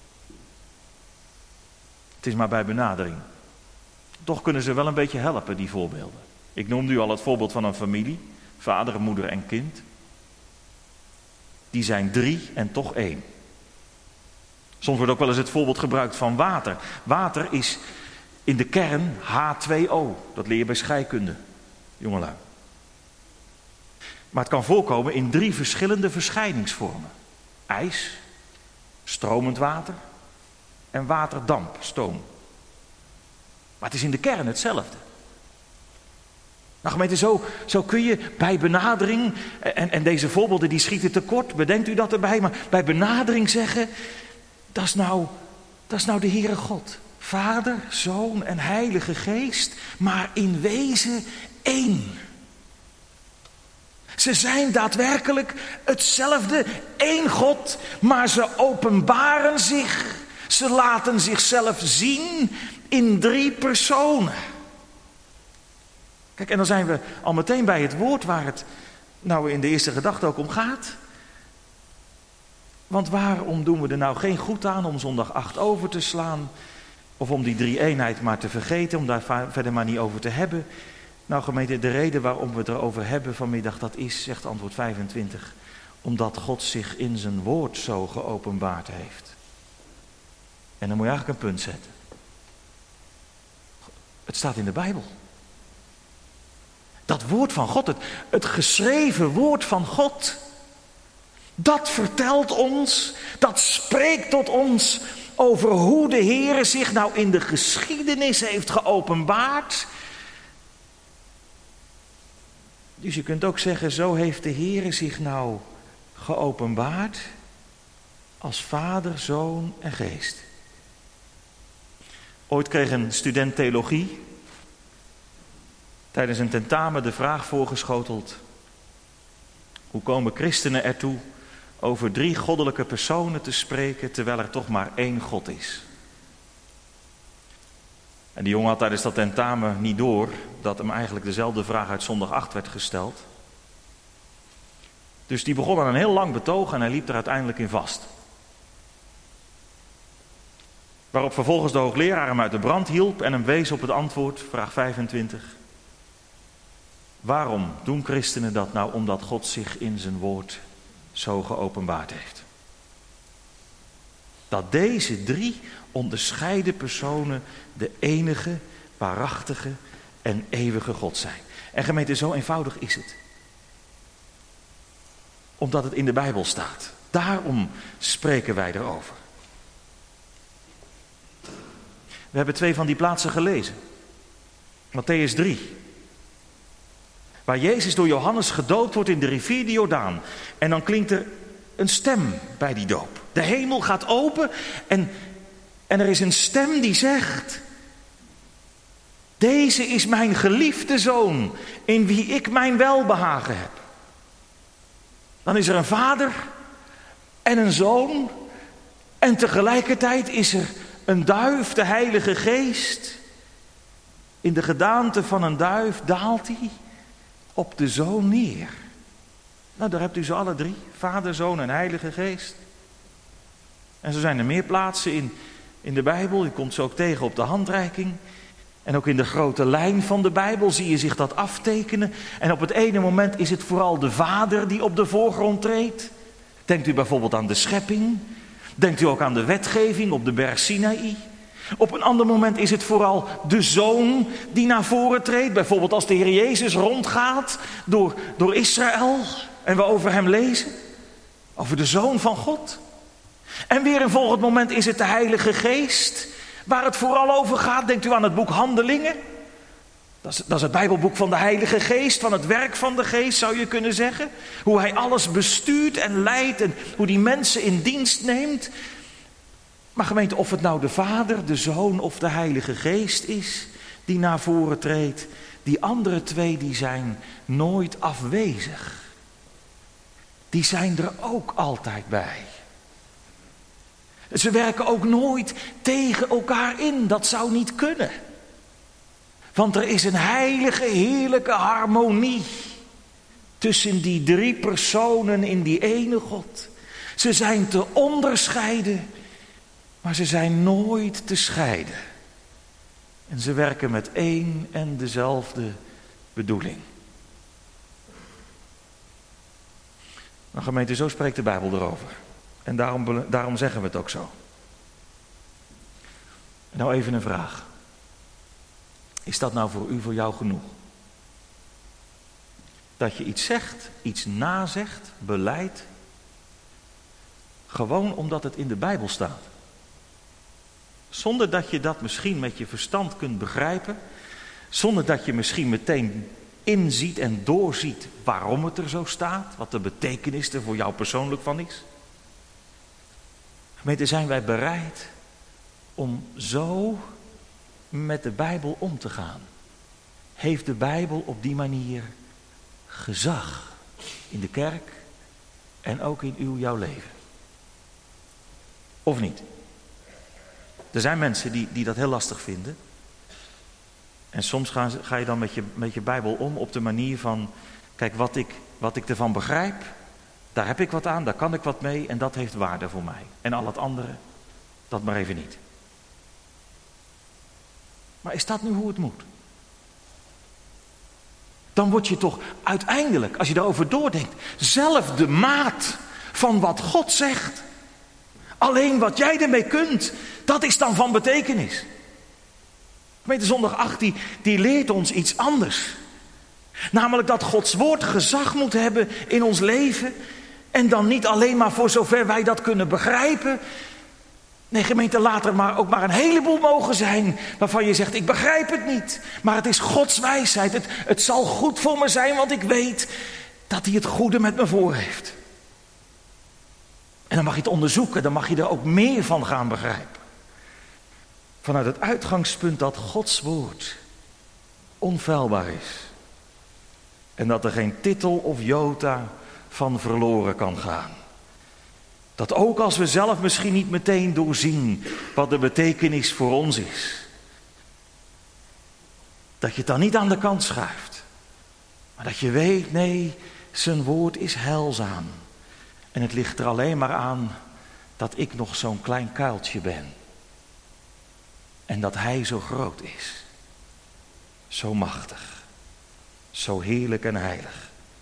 Het is maar bij benadering. Toch kunnen ze wel een beetje helpen, die voorbeelden. Ik noemde u al het voorbeeld van een familie, vader, moeder en kind. Die zijn drie en toch één. Soms wordt ook wel eens het voorbeeld gebruikt van water. Water is in de kern H twee O. Dat leer je bij scheikunde, jongelui. Maar het kan voorkomen in drie verschillende verschijningsvormen. IJs, stromend water en waterdamp, stoom. Maar het is in de kern hetzelfde. Nou gemeente, zo, zo kun je bij benadering, en, en deze voorbeelden die schieten tekort, bedenkt u dat erbij, maar bij benadering zeggen, dat is nou, dat is nou de Heere God. Vader, Zoon en Heilige Geest, maar in wezen één. Ze zijn daadwerkelijk hetzelfde, één God, maar ze openbaren zich, ze laten zichzelf zien in drie personen. Kijk, en dan zijn we al meteen bij het woord waar het nou in de eerste gedachte ook om gaat. Want waarom doen we er nou geen goed aan om zondag acht over te slaan Of om die drie-eenheid maar te vergeten, om daar verder maar niet over te hebben. Nou gemeente, de reden waarom we het erover hebben vanmiddag, dat is, zegt antwoord vijfentwintig, omdat God zich in zijn woord zo geopenbaard heeft. En dan moet je eigenlijk een punt zetten. Het staat in de Bijbel. Dat woord van God, het, het geschreven woord van God, dat vertelt ons, dat spreekt tot ons over hoe de Heere zich nou in de geschiedenis heeft geopenbaard. Dus je kunt ook zeggen, zo heeft de Heere zich nou geopenbaard als Vader, Zoon en Geest. Ooit kreeg een student theologie tijdens een tentamen de vraag voorgeschoteld: hoe komen christenen ertoe over drie goddelijke personen te spreken terwijl er toch maar één God is? En die jongen had tijdens dat tentamen niet door dat hem eigenlijk dezelfde vraag uit zondag acht werd gesteld. Dus die begon aan een heel lang betoog en hij liep er uiteindelijk in vast. Waarop vervolgens de hoogleraar hem uit de brand hielp en hem wees op het antwoord, vraag vijfentwintig. Waarom doen christenen dat nou? Omdat God zich in zijn woord zo geopenbaard heeft. Dat deze drie onderscheiden personen de enige, waarachtige en eeuwige God zijn. En gemeente, zo eenvoudig is het. Omdat het in de Bijbel staat. Daarom spreken wij erover. We hebben twee van die plaatsen gelezen. Mattheüs drie. Waar Jezus door Johannes gedoopt wordt in de rivier de Jordaan. En dan klinkt er een stem bij die doop. De hemel gaat open en, en er is een stem die zegt: deze is mijn geliefde zoon, in wie ik mijn welbehagen heb. Dan is er een vader en een zoon. En tegelijkertijd is er een duif, de Heilige Geest. In de gedaante van een duif daalt hij op de zoon neer. Nou, daar hebt u ze alle drie. Vader, Zoon en Heilige Geest. En zo zijn er meer plaatsen in, in de Bijbel. Je komt ze ook tegen op de handreiking. En ook in de grote lijn van de Bijbel zie je zich dat aftekenen. En op het ene moment is het vooral de Vader die op de voorgrond treedt. Denkt u bijvoorbeeld aan de schepping. Denkt u ook aan de wetgeving op de berg Sinaï. Op een ander moment is het vooral de Zoon die naar voren treedt. Bijvoorbeeld als de Heer Jezus rondgaat door, door Israël. En we over hem lezen. Over de Zoon van God. En weer een volgend moment is het de Heilige Geest. Waar het vooral over gaat. Denkt u aan het boek Handelingen. Dat is, dat is het Bijbelboek van de Heilige Geest. Van het werk van de Geest zou je kunnen zeggen. Hoe hij alles bestuurt en leidt. En hoe die mensen in dienst neemt. Maar gemeente, of het nou de Vader, de Zoon of de Heilige Geest is die naar voren treedt. Die andere twee die zijn nooit afwezig. Die zijn er ook altijd bij. Ze werken ook nooit tegen elkaar in. Dat zou niet kunnen. Want er is een heilige, heerlijke harmonie tussen die drie personen in die ene God. Ze zijn te onderscheiden, maar ze zijn nooit te scheiden. En ze werken met één en dezelfde bedoeling. Nou gemeente, zo spreekt de Bijbel erover. En daarom, daarom zeggen we het ook zo. Nou even een vraag. Is dat nou voor u, voor jou genoeg? Dat je iets zegt, iets nazegt, beleidt. Gewoon omdat het in de Bijbel staat. Zonder dat je dat misschien met je verstand kunt begrijpen. Zonder dat je misschien meteen inziet en doorziet waarom het er zo staat. Wat de betekenis er voor jou persoonlijk van is. Gemeente, zijn wij bereid om zo met de Bijbel om te gaan? Heeft de Bijbel op die manier gezag in de kerk en ook in uw, jouw leven? Of niet? Er zijn mensen die, die dat heel lastig vinden. En soms gaan, ga je dan met je, met je Bijbel om op de manier van: kijk, wat ik, wat ik ervan begrijp, daar heb ik wat aan, daar kan ik wat mee en dat heeft waarde voor mij. En al het andere, dat maar even niet. Maar is dat nu hoe het moet? Dan word je toch uiteindelijk, als je daarover doordenkt, zelf de maat van wat God zegt. Alleen wat jij ermee kunt, dat is dan van betekenis. Gemeente Zondag acht, die, die leert ons iets anders. Namelijk dat Gods woord gezag moet hebben in ons leven. En dan niet alleen maar voor zover wij dat kunnen begrijpen. Nee, gemeente, laat er maar ook maar een heleboel mogen zijn waarvan je zegt, ik begrijp het niet. Maar het is Gods wijsheid. Het, het zal goed voor me zijn, want ik weet dat hij het goede met me voor heeft. En dan mag je het onderzoeken, dan mag je er ook meer van gaan begrijpen. Vanuit het uitgangspunt dat Gods woord onfeilbaar is. En dat er geen titel of jota van verloren kan gaan. Dat ook als we zelf misschien niet meteen doorzien wat de betekenis voor ons is. Dat je het dan niet aan de kant schuift. Maar dat je weet, nee, zijn woord is heilzaam. En het ligt er alleen maar aan dat ik nog zo'n klein kuiltje ben. En dat hij zo groot is. Zo machtig. Zo heerlijk en heilig.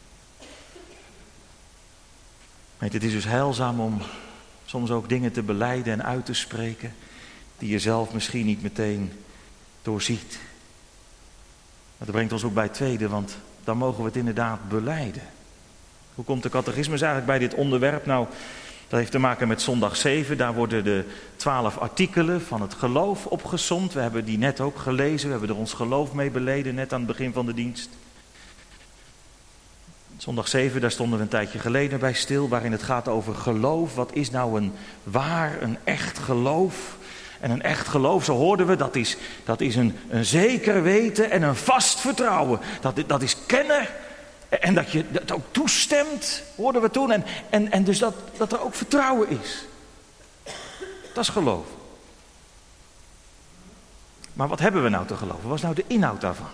Het is dus heilzaam om soms ook dingen te belijden en uit te spreken die je zelf misschien niet meteen doorziet. Maar dat brengt ons ook bij het tweede, want dan mogen we het inderdaad belijden. Hoe komt de catechismus eigenlijk bij dit onderwerp? Nou, dat heeft te maken met zondag zeven. Daar worden de twaalf artikelen van het geloof opgesomd. We hebben die net ook gelezen. We hebben er ons geloof mee beleden, net aan het begin van de dienst. Zondag zeven, daar stonden we een tijdje geleden bij stil, waarin het gaat over geloof. Wat is nou een waar, een echt geloof? En een echt geloof, zo hoorden we, dat is, dat is een, een zeker weten en een vast vertrouwen. Dat, dat is kennen en dat je dat ook toestemt, hoorden we toen. En, en, en dus dat, dat er ook vertrouwen is. Dat is geloof. Maar wat hebben we nou te geloven? Wat is nou de inhoud daarvan?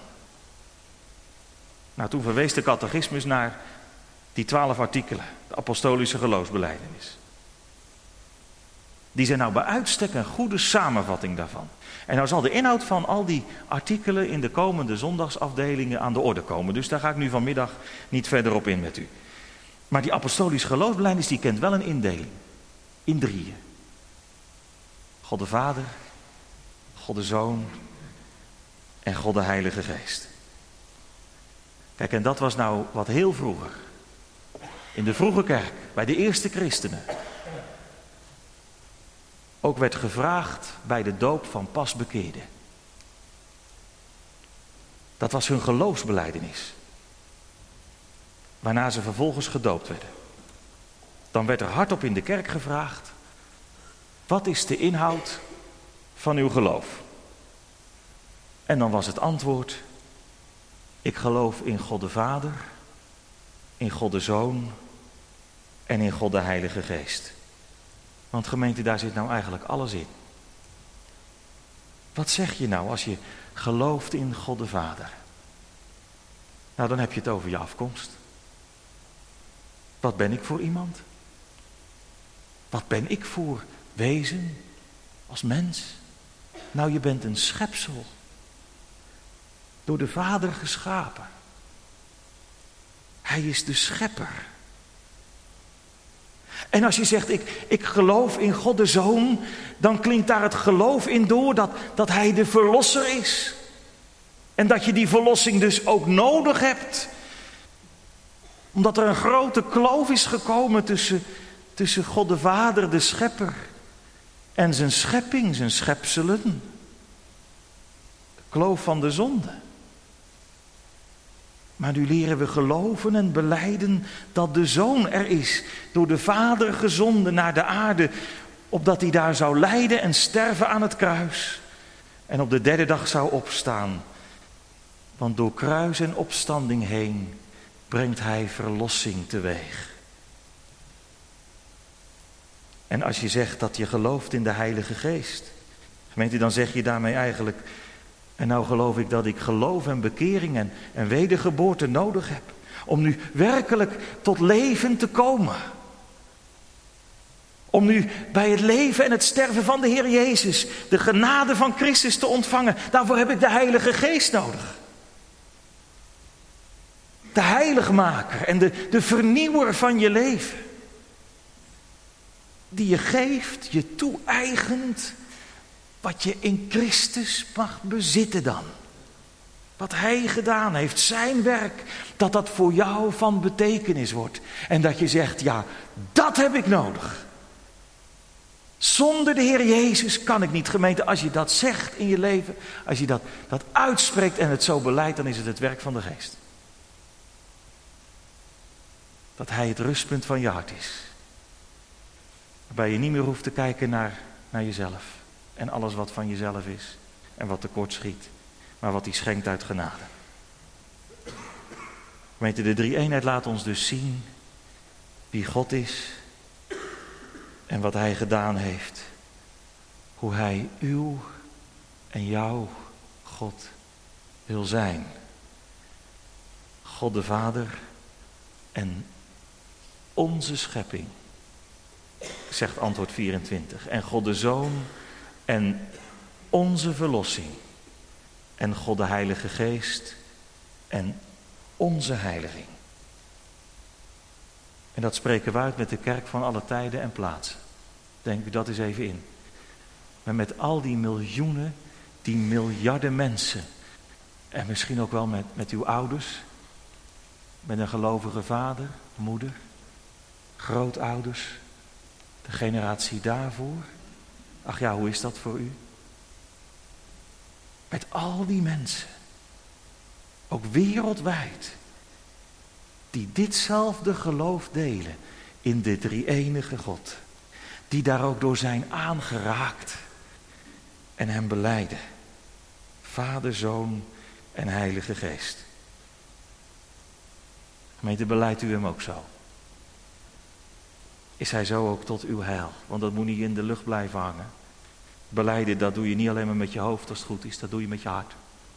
Nou, toen verwees de catechismus naar die twaalf artikelen, de apostolische geloofsbelijdenis. Die zijn nou bij uitstek een goede samenvatting daarvan. En nou zal de inhoud van al die artikelen in de komende zondagsafdelingen aan de orde komen. Dus daar ga ik nu vanmiddag niet verder op in met u. Maar die apostolische geloofsbelijdenis die kent wel een indeling. In drieën. God de Vader, God de Zoon en God de Heilige Geest. Kijk, en dat was nou wat heel vroeger. In de vroege kerk, bij de eerste christenen. Ook werd gevraagd bij de doop van pasbekeerden. Dat was hun geloofsbelijdenis. Waarna ze vervolgens gedoopt werden. Dan werd er hardop in de kerk gevraagd: wat is de inhoud van uw geloof? En dan was het antwoord: ik geloof in God de Vader, in God de Zoon en in God de Heilige Geest. Want gemeente, daar zit nou eigenlijk alles in. Wat zeg je nou als je gelooft in God de Vader? Nou, dan heb je het over je afkomst. Wat ben ik voor iemand? Wat ben ik voor wezen als mens? Nou, je bent een schepsel. Door de Vader geschapen. Hij is de schepper. En als je zegt, ik, ik geloof in God de Zoon, dan klinkt daar het geloof in door dat, dat hij de verlosser is. En dat je die verlossing dus ook nodig hebt. Omdat er een grote kloof is gekomen tussen, tussen God de Vader, de schepper, en zijn schepping, zijn schepselen. De kloof van de zonde. Maar nu leren we geloven en belijden dat de Zoon er is, door de Vader gezonden naar de aarde, opdat hij daar zou lijden en sterven aan het kruis en op de derde dag zou opstaan. Want door kruis en opstanding heen brengt hij verlossing teweeg. En als je zegt dat je gelooft in de Heilige Geest, gemeente, dan zeg je daarmee eigenlijk: en nou geloof ik dat ik geloof en bekering en, en wedergeboorte nodig heb. Om nu werkelijk tot leven te komen. Om nu bij het leven en het sterven van de Heer Jezus de genade van Christus te ontvangen. Daarvoor heb ik de Heilige Geest nodig. De heiligmaker en de, de vernieuwer van je leven. Die je geeft, je toe-eigent wat je in Christus mag bezitten dan. Wat hij gedaan heeft, zijn werk, dat dat voor jou van betekenis wordt. En dat je zegt, ja, dat heb ik nodig. Zonder de Heer Jezus kan ik niet, gemeente. Als je dat zegt in je leven, als je dat, dat uitspreekt en het zo beleidt, dan is het het werk van de Geest. Dat hij het rustpunt van je hart is. Waarbij je niet meer hoeft te kijken naar, naar jezelf. En alles wat van jezelf is. En wat tekort schiet. Maar wat hij schenkt uit genade. Gemeente, de drie-eenheid laat ons dus zien wie God is. En wat hij gedaan heeft. Hoe hij uw en jouw God wil zijn. God de Vader en onze schepping. Zegt antwoord vierentwintig. En God de Zoon en onze verlossing. En God de Heilige Geest en onze heiliging. En dat spreken we uit met de kerk van alle tijden en plaatsen. Denk u dat eens even in. Maar met al die miljoenen, die miljarden mensen. En misschien ook wel met, met uw ouders. Met een gelovige vader, moeder, grootouders. De generatie daarvoor. Ach ja, hoe is dat voor u? Met al die mensen. Ook wereldwijd. Die ditzelfde geloof delen in de drie-enige God. Die daar ook door zijn aangeraakt. En hem belijden. Vader, Zoon en Heilige Geest. Gemeente, beleidt u hem ook zo? Is hij zo ook tot uw heil? Want dat moet niet in de lucht blijven hangen. Belijden, dat doe je niet alleen maar met je hoofd als het goed is. Dat doe je met je hart.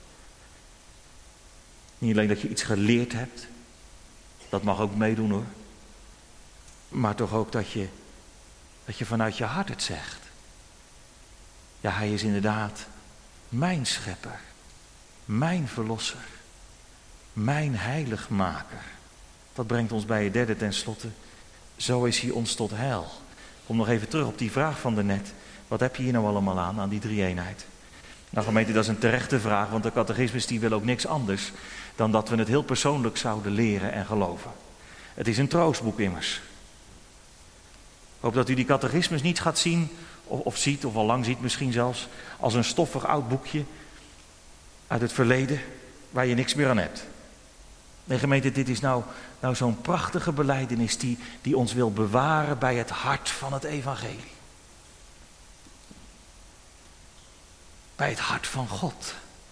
Niet alleen dat je iets geleerd hebt. Dat mag ook meedoen hoor. Maar toch ook dat je, dat je vanuit je hart het zegt. Ja, hij is inderdaad mijn schepper. Mijn verlosser. Mijn heiligmaker. Dat brengt ons bij het derde tenslotte. Zo is hij ons tot heil. Kom nog even terug op die vraag van daarnet. Wat heb je hier nou allemaal aan, aan die drie-eenheid? Nou gemeente, dat is een terechte vraag, want de catechismus die wil ook niks anders dan dat we het heel persoonlijk zouden leren en geloven. Het is een troostboek immers. Ik hoop dat u die catechismus niet gaat zien, of, of ziet, of al lang ziet misschien zelfs, als een stoffig oud boekje uit het verleden, waar je niks meer aan hebt. Nee gemeente, dit is nou, nou zo'n prachtige belijdenis die, die ons wil bewaren bij het hart van het evangelie. Bij het hart van God.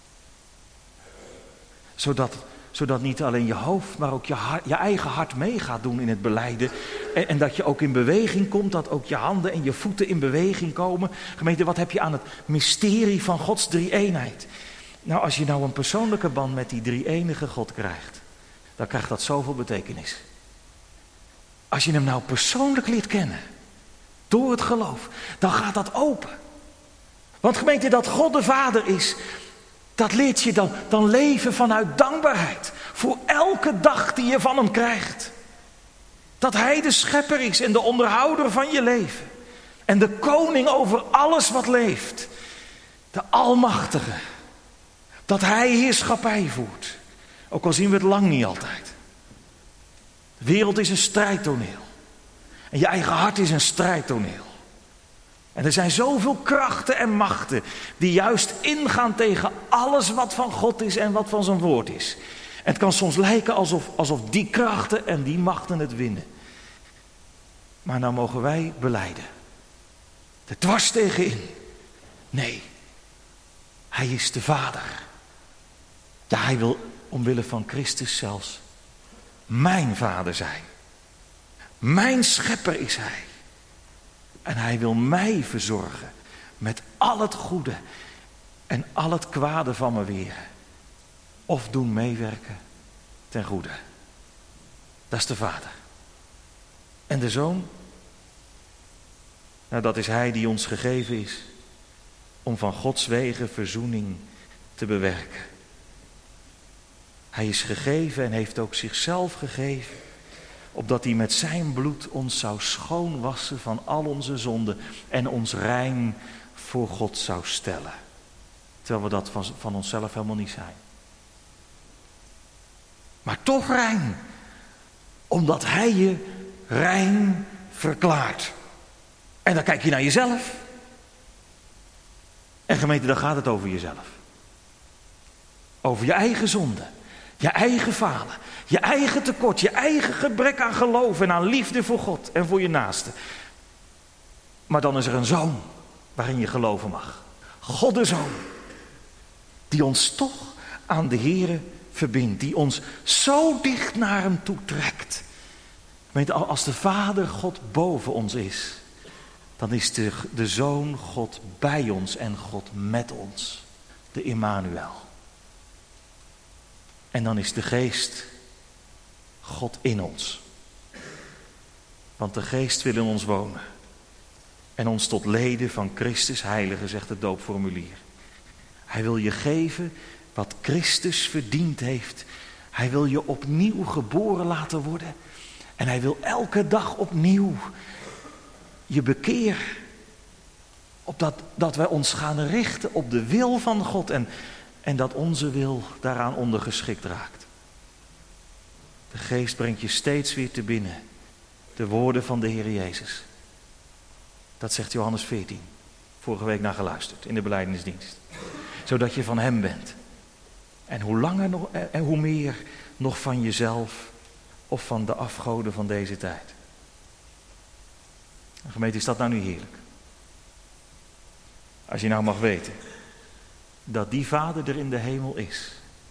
Zodat, zodat niet alleen je hoofd, maar ook je, hart, je eigen hart mee gaat doen in het belijden. En, en dat je ook in beweging komt, dat ook je handen en je voeten in beweging komen. Gemeente, wat heb je aan het mysterie van Gods drie-eenheid? Nou, als je nou een persoonlijke band met die drie-enige God krijgt, dan krijgt dat zoveel betekenis. Als je hem nou persoonlijk leert kennen, door het geloof, dan gaat dat open. Want gemeente, dat God de Vader is, dat leert je dan, dan leven vanuit dankbaarheid. Voor elke dag die je van hem krijgt. Dat hij de schepper is en de onderhouder van je leven. En de koning over alles wat leeft. De almachtige. Dat hij heerschappij voert. Ook al zien we het lang niet altijd. De wereld is een strijdtoneel. En je eigen hart is een strijdtoneel. En er zijn zoveel krachten en machten die juist ingaan tegen alles wat van God is en wat van zijn woord is. En het kan soms lijken alsof, alsof die krachten en die machten het winnen. Maar nou mogen wij belijden. Er dwars tegenin. Nee, hij is de Vader. Ja, hij wil omwille van Christus zelfs mijn Vader zijn. Mijn schepper is hij. En hij wil mij verzorgen met al het goede en al het kwade van me weren. Of doen meewerken ten goede. Dat is de Vader. En de Zoon? Nou, dat is hij die ons gegeven is om van Gods wegen verzoening te bewerken. Hij is gegeven en heeft ook zichzelf gegeven, opdat hij met zijn bloed ons zou schoonwassen van al onze zonden en ons rein voor God zou stellen. Terwijl we dat van, van onszelf helemaal niet zijn. Maar toch rein, omdat hij je rein verklaart. En dan kijk je naar jezelf. En gemeente, dan gaat het over jezelf. Over je eigen zonde. Je eigen falen. Je eigen tekort. Je eigen gebrek aan geloof en aan liefde voor God en voor je naaste. Maar dan is er een zoon waarin je geloven mag. God de Zoon. Die ons toch aan de Here verbindt. Die ons zo dicht naar hem toe trekt. Gemeente, als de Vader God boven ons is, dan is de, de Zoon God bij ons en God met ons. De Immanuel. En dan is de Geest God in ons. Want de Geest wil in ons wonen. En ons tot leden van Christus heiligen, zegt het doopformulier. Hij wil je geven wat Christus verdiend heeft. Hij wil je opnieuw geboren laten worden. En hij wil elke dag opnieuw je bekeren. Opdat dat wij ons gaan richten op de wil van God. En, en dat onze wil daaraan ondergeschikt raakt. De Geest brengt je steeds weer te binnen. De woorden van de Heer Jezus. Dat zegt Johannes veertien. Vorige week naar geluisterd in de belijdenisdienst. Zodat je van hem bent. En hoe langer nog, en hoe meer nog van jezelf of van de afgoden van deze tijd. En gemeente, is dat nou nu heerlijk? Als je nou mag weten dat die Vader er in de hemel is.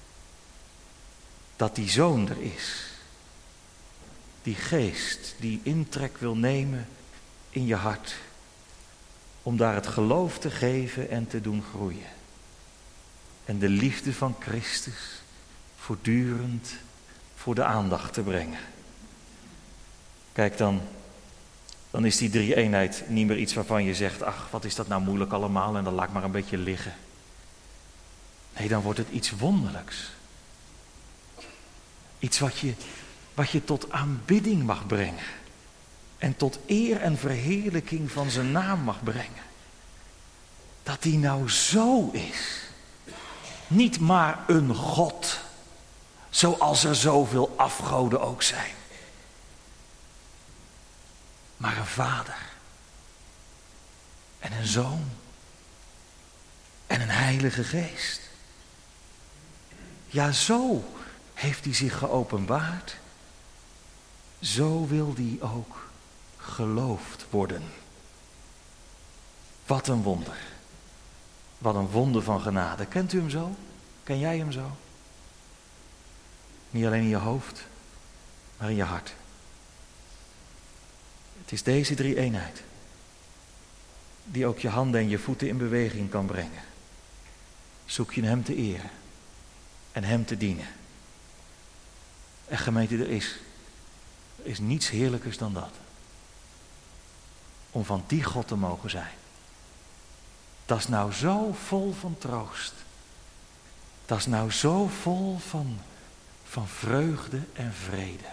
Dat die Zoon er is. Die Geest die intrek wil nemen in je hart. Om daar het geloof te geven en te doen groeien. En de liefde van Christus voortdurend voor de aandacht te brengen. Kijk dan, dan is die drie-eenheid niet meer iets waarvan je zegt, ach, wat is dat nou moeilijk allemaal en dan laat ik maar een beetje liggen. Nee, dan wordt het iets wonderlijks. Iets wat je, wat je tot aanbidding mag brengen. En tot eer en verheerlijking van zijn naam mag brengen. Dat die nou zo is. Niet maar een God. Zoals er zoveel afgoden ook zijn. Maar een vader. En een zoon. En een heilige geest. Ja, zo heeft hij zich geopenbaard. Zo wil hij ook geloofd worden. Wat een wonder. Wat een wonder van genade. Kent u hem zo? Ken jij hem zo? Niet alleen in je hoofd, maar in je hart. Het is deze drie-eenheid die ook je handen en je voeten in beweging kan brengen. Zoek je hem te eren en hem te dienen. En gemeente, er is, er is niets heerlijkers dan dat. Om van die God te mogen zijn. Dat is nou zo vol van troost. Dat is nou zo vol van, van vreugde en vrede.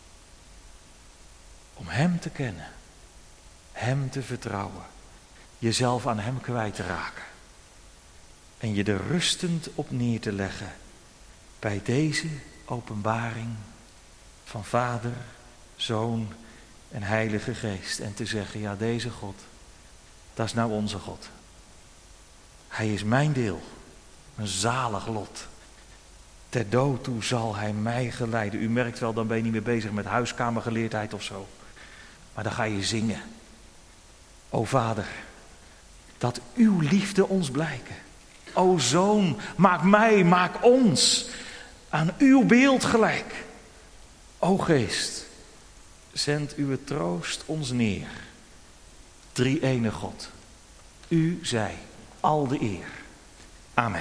Om hem te kennen. Hem te vertrouwen. Jezelf aan hem kwijt te raken. En je er rustend op neer te leggen. Bij deze openbaring van Vader, Zoon en Heilige Geest. En te zeggen, ja, deze God, dat is nou onze God. Hij is mijn deel, een zalig lot. Ter dood toe zal hij mij geleiden. U merkt wel, dan ben je niet meer bezig met huiskamergeleerdheid of zo. Maar dan ga je zingen. O Vader, dat uw liefde ons blijken. O Zoon, maak mij, maak ons aan uw beeld gelijk. O Geest, zend uw troost ons neer. Drie-ene God, u zij al de eer. Amen.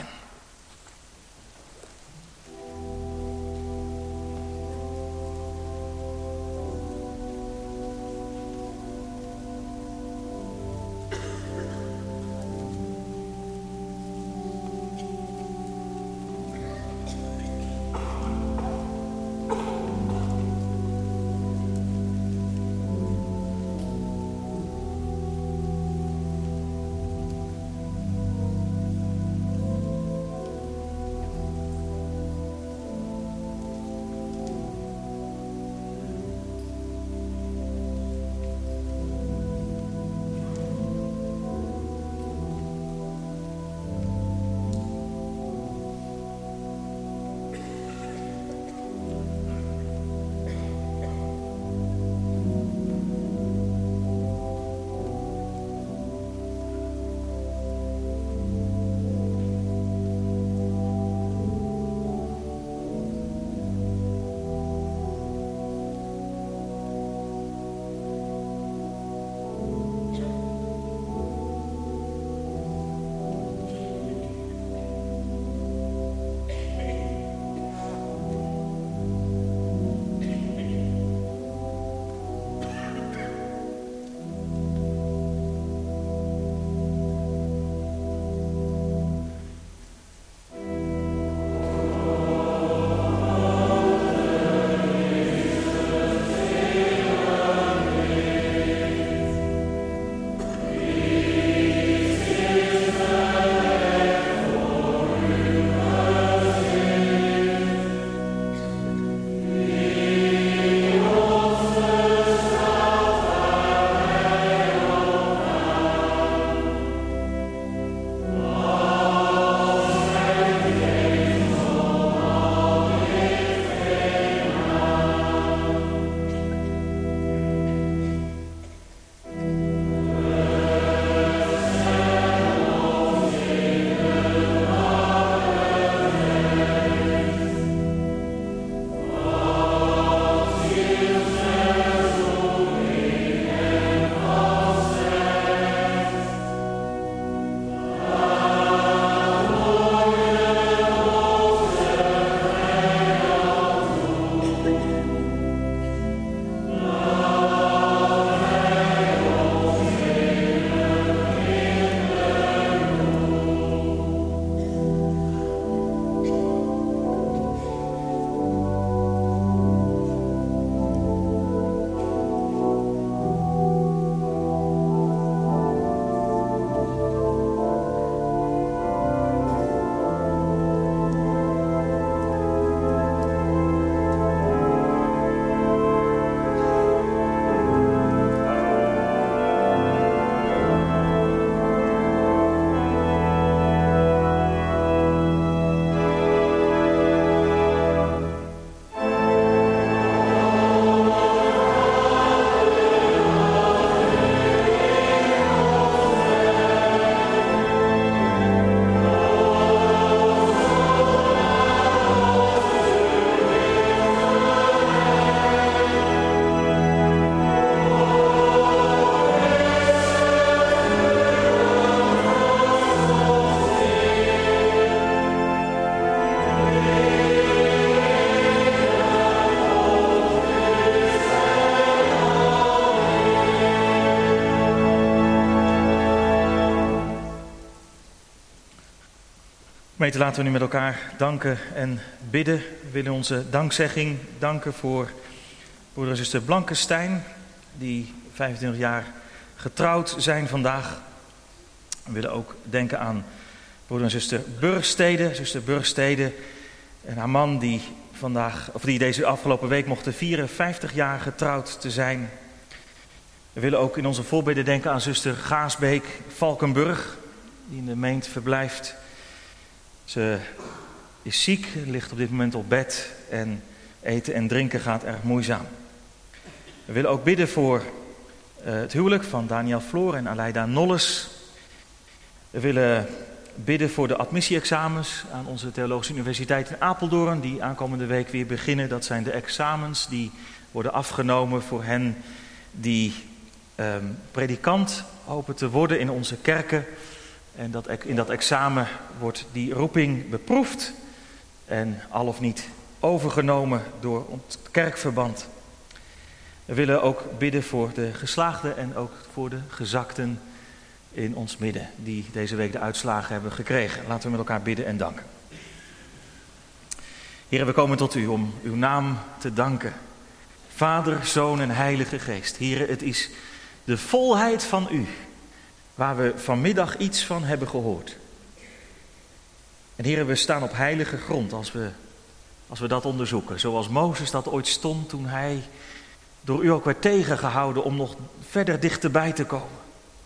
Gemeente, laten we nu met elkaar danken en bidden. We willen onze dankzegging danken voor broeder en zuster Blankenstein, die vijfentwintig jaar getrouwd zijn vandaag. We willen ook denken aan broeder en zuster Burgstede, zuster Burgstede en haar man die vandaag, of die deze afgelopen week mochten vieren, vijftig jaar getrouwd te zijn. We willen ook in onze voorbeden denken aan zuster Gaasbeek Valkenburg, die in de Meent verblijft. Ze is ziek, ligt op dit moment op bed en eten en drinken gaat erg moeizaam. We willen ook bidden voor uh, het huwelijk van Daniel Floor en Aleida Nolles. We willen bidden voor de admissie-examens aan onze Theologische Universiteit in Apeldoorn, die aankomende week weer beginnen. Dat zijn de examens die worden afgenomen voor hen die um, predikant hopen te worden in onze kerken. En dat, in dat examen wordt die roeping beproefd en al of niet overgenomen door het kerkverband. We willen ook bidden voor de geslaagden en ook voor de gezakten in ons midden, die deze week de uitslagen hebben gekregen. Laten we met elkaar bidden en danken. Heren, we komen tot u om uw naam te danken. Vader, Zoon en Heilige Geest. Heren, het is de volheid van u waar we vanmiddag iets van hebben gehoord. En heren, we staan op heilige grond als we, als we dat onderzoeken. Zoals Mozes dat ooit stond toen hij door u ook werd tegengehouden om nog verder dichterbij te komen.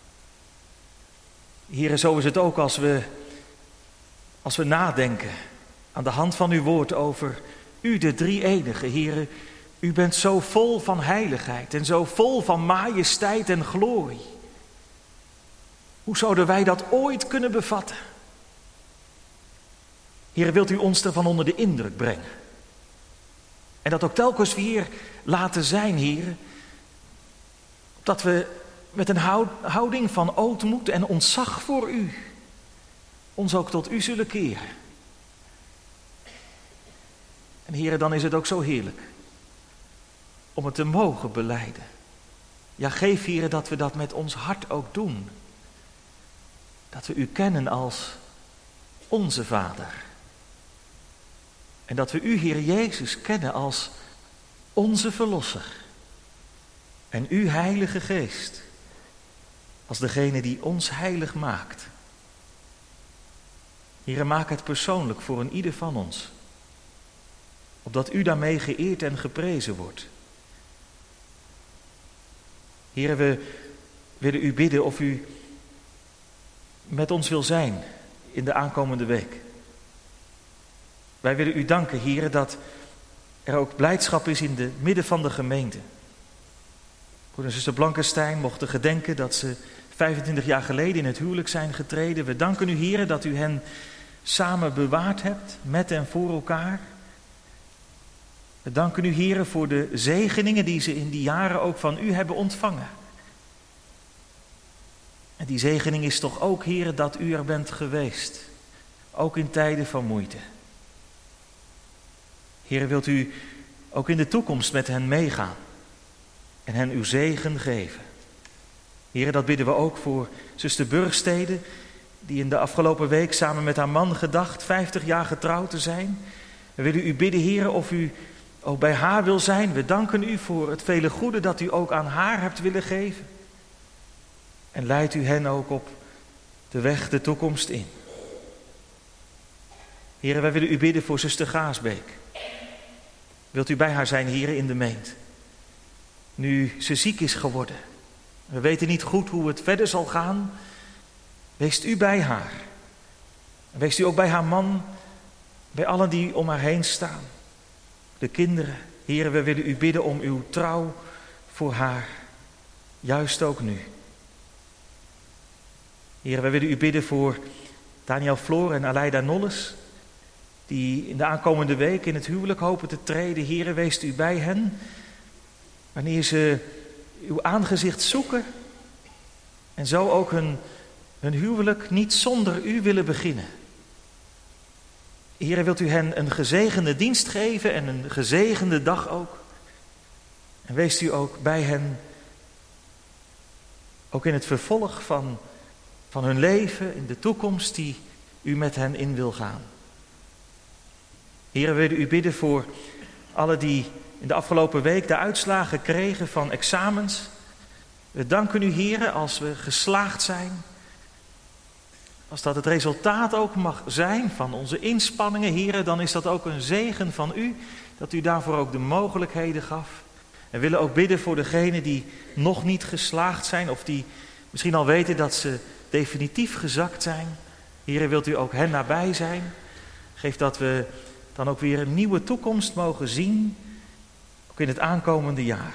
Heren, zo is het ook als we, als we nadenken aan de hand van uw woord over u, de drie-enige. Heren, u bent zo vol van heiligheid en zo vol van majesteit en glorie. Hoe zouden wij dat ooit kunnen bevatten? Heer, wilt u ons ervan onder de indruk brengen? En dat ook telkens weer laten zijn, Heer, dat we met een houding van ootmoed en ontzag voor u ons ook tot u zullen keren. En Heer, dan is het ook zo heerlijk om het te mogen belijden. Ja, geef, Heer, dat we dat met ons hart ook doen. Dat we u kennen als onze Vader. En dat we u, Heer Jezus, kennen als onze Verlosser. En u, Heilige Geest, als degene die ons heilig maakt. Heer, maak het persoonlijk voor een ieder van ons. Opdat u daarmee geëerd en geprezen wordt. Heer, we willen u bidden of u met ons wil zijn in de aankomende week. Wij willen u danken, Heer, dat er ook blijdschap is in het midden van de gemeente. Broeder en zuster Blankenstein mochten gedenken dat ze vijfentwintig jaar geleden in het huwelijk zijn getreden. We danken u, Heer, dat u hen samen bewaard hebt, met en voor elkaar. We danken u, Heer, voor de zegeningen die ze in die jaren ook van u hebben ontvangen. En die zegening is toch ook, Heer, dat u er bent geweest. Ook in tijden van moeite. Heer, wilt u ook in de toekomst met hen meegaan. En hen uw zegen geven. Heer, dat bidden we ook voor zuster Burgstede, die in de afgelopen week samen met haar man gedacht vijftig jaar getrouwd te zijn. We willen u bidden, Heer, of u ook bij haar wil zijn. We danken u voor het vele goede dat u ook aan haar hebt willen geven. En leidt u hen ook op de weg de toekomst in. Heer, wij willen u bidden voor zuster Gaasbeek. Wilt u bij haar zijn, Heer, in de Meent? Nu ze ziek is geworden. We weten niet goed hoe het verder zal gaan. Weest u bij haar. Weest u ook bij haar man. Bij allen die om haar heen staan. De kinderen. Heer, we willen u bidden om uw trouw voor haar. Juist ook nu. Heer, wij willen u bidden voor Daniel Floor en Aleida Nolles, die in de aankomende week in het huwelijk hopen te treden. Heer, weest u bij hen, wanneer ze uw aangezicht zoeken en zo ook hun, hun huwelijk niet zonder u willen beginnen. Heer, wilt u hen een gezegende dienst geven en een gezegende dag ook. En weest u ook bij hen, ook in het vervolg van, van hun leven, in de toekomst die u met hen in wil gaan. Heere, we willen u bidden voor allen die in de afgelopen week de uitslagen kregen van examens. We danken u, Heere, als we geslaagd zijn. Als dat het resultaat ook mag zijn van onze inspanningen, Heere, dan is dat ook een zegen van u, dat u daarvoor ook de mogelijkheden gaf. En we willen ook bidden voor degenen die nog niet geslaagd zijn of die misschien al weten dat ze definitief gezakt zijn. Heere, wilt u ook hen nabij zijn? Geef dat we dan ook weer een nieuwe toekomst mogen zien, ook in het aankomende jaar.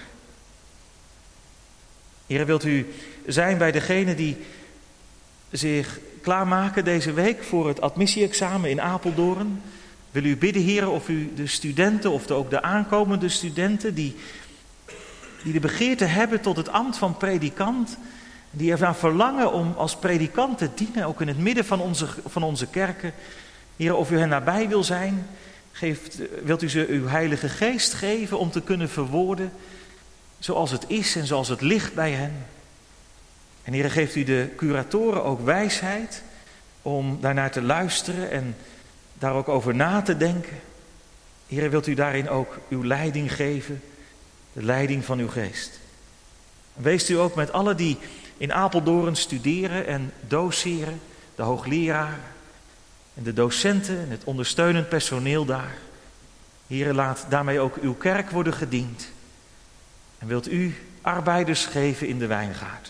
Heere, wilt u zijn bij degenen die zich klaarmaken deze week voor het admissie-examen in Apeldoorn? Wil u bidden, Heere, of u de studenten of de, ook de aankomende studenten die, die de begeerte hebben tot het ambt van predikant, die ervan verlangen om als predikant te dienen, ook in het midden van onze, van onze kerken. Heere, of u hen nabij wil zijn, geeft, wilt u ze uw Heilige Geest geven om te kunnen verwoorden zoals het is en zoals het ligt bij hen. En Heere, geeft u de curatoren ook wijsheid om daarnaar te luisteren en daar ook over na te denken. Heere, wilt u daarin ook uw leiding geven, de leiding van uw geest. En weest u ook met allen die in Apeldoorn studeren en doceren, de hoogleraren en de docenten en het ondersteunend personeel daar. Heere, laat daarmee ook uw kerk worden gediend. En wilt u arbeiders geven in de wijngaard.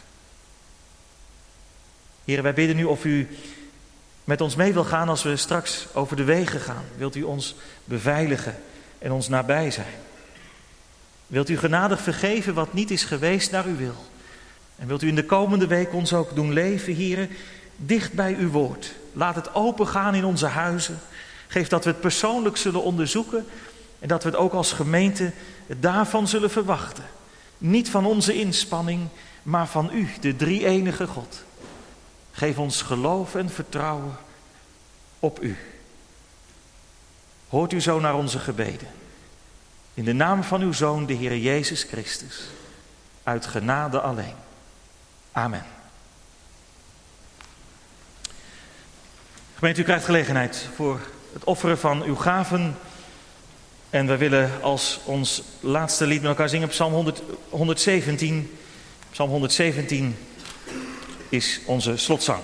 Heere, wij bidden nu of u met ons mee wil gaan als we straks over de wegen gaan. Wilt u ons beveiligen en ons nabij zijn. Wilt u genadig vergeven wat niet is geweest naar uw wil. En wilt u in de komende week ons ook doen leven, Heere, dicht bij uw woord. Laat het opengaan in onze huizen. Geef dat we het persoonlijk zullen onderzoeken en dat we het ook als gemeente daarvan zullen verwachten. Niet van onze inspanning, maar van u, de drie-enige God. Geef ons geloof en vertrouwen op u. Hoort u zo naar onze gebeden. In de naam van uw Zoon, de Heer Jezus Christus. Uit genade alleen. Amen. Gemeente, u krijgt gelegenheid voor het offeren van uw gaven. En we willen als ons laatste lied met elkaar zingen Psalm honderd, honderdzeventien. Psalm honderdzeventien is onze slotzang.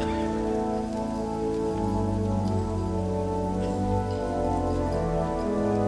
Thank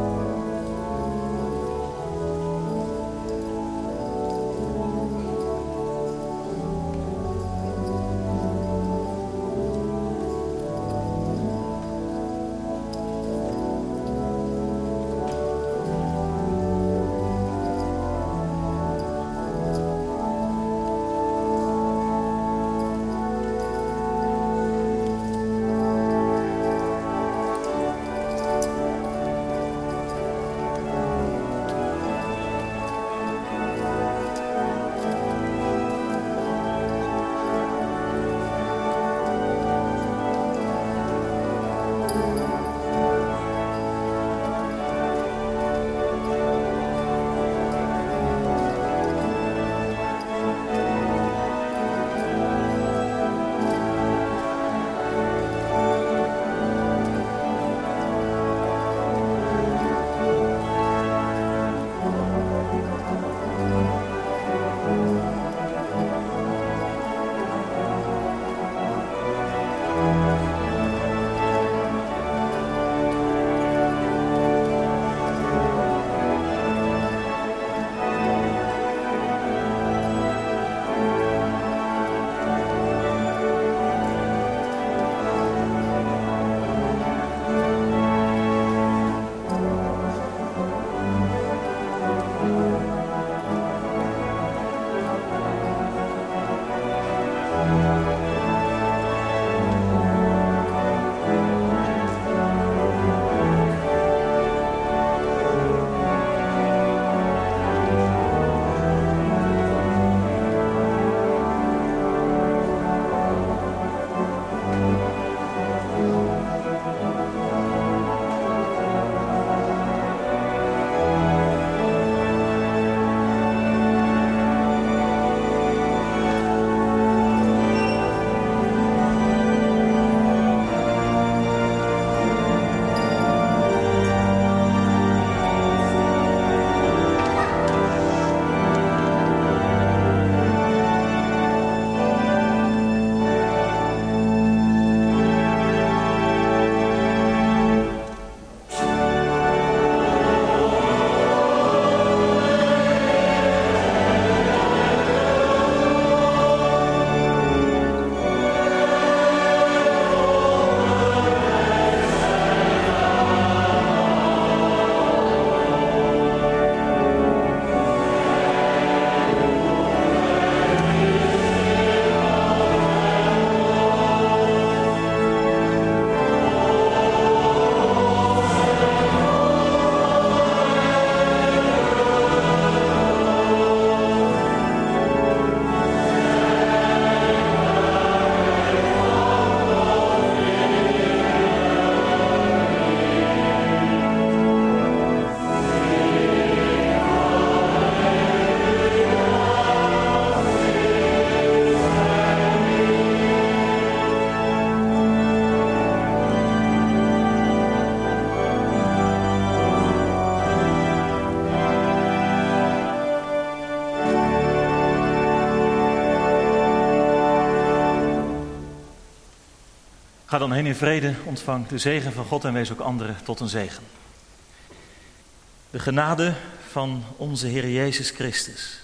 dan heen in vrede, ontvang de zegen van God en wees ook anderen tot een zegen. De genade van onze Heer Jezus Christus,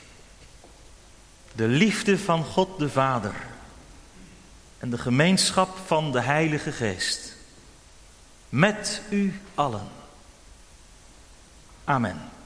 de liefde van God de Vader en de gemeenschap van de Heilige Geest met u allen. Amen.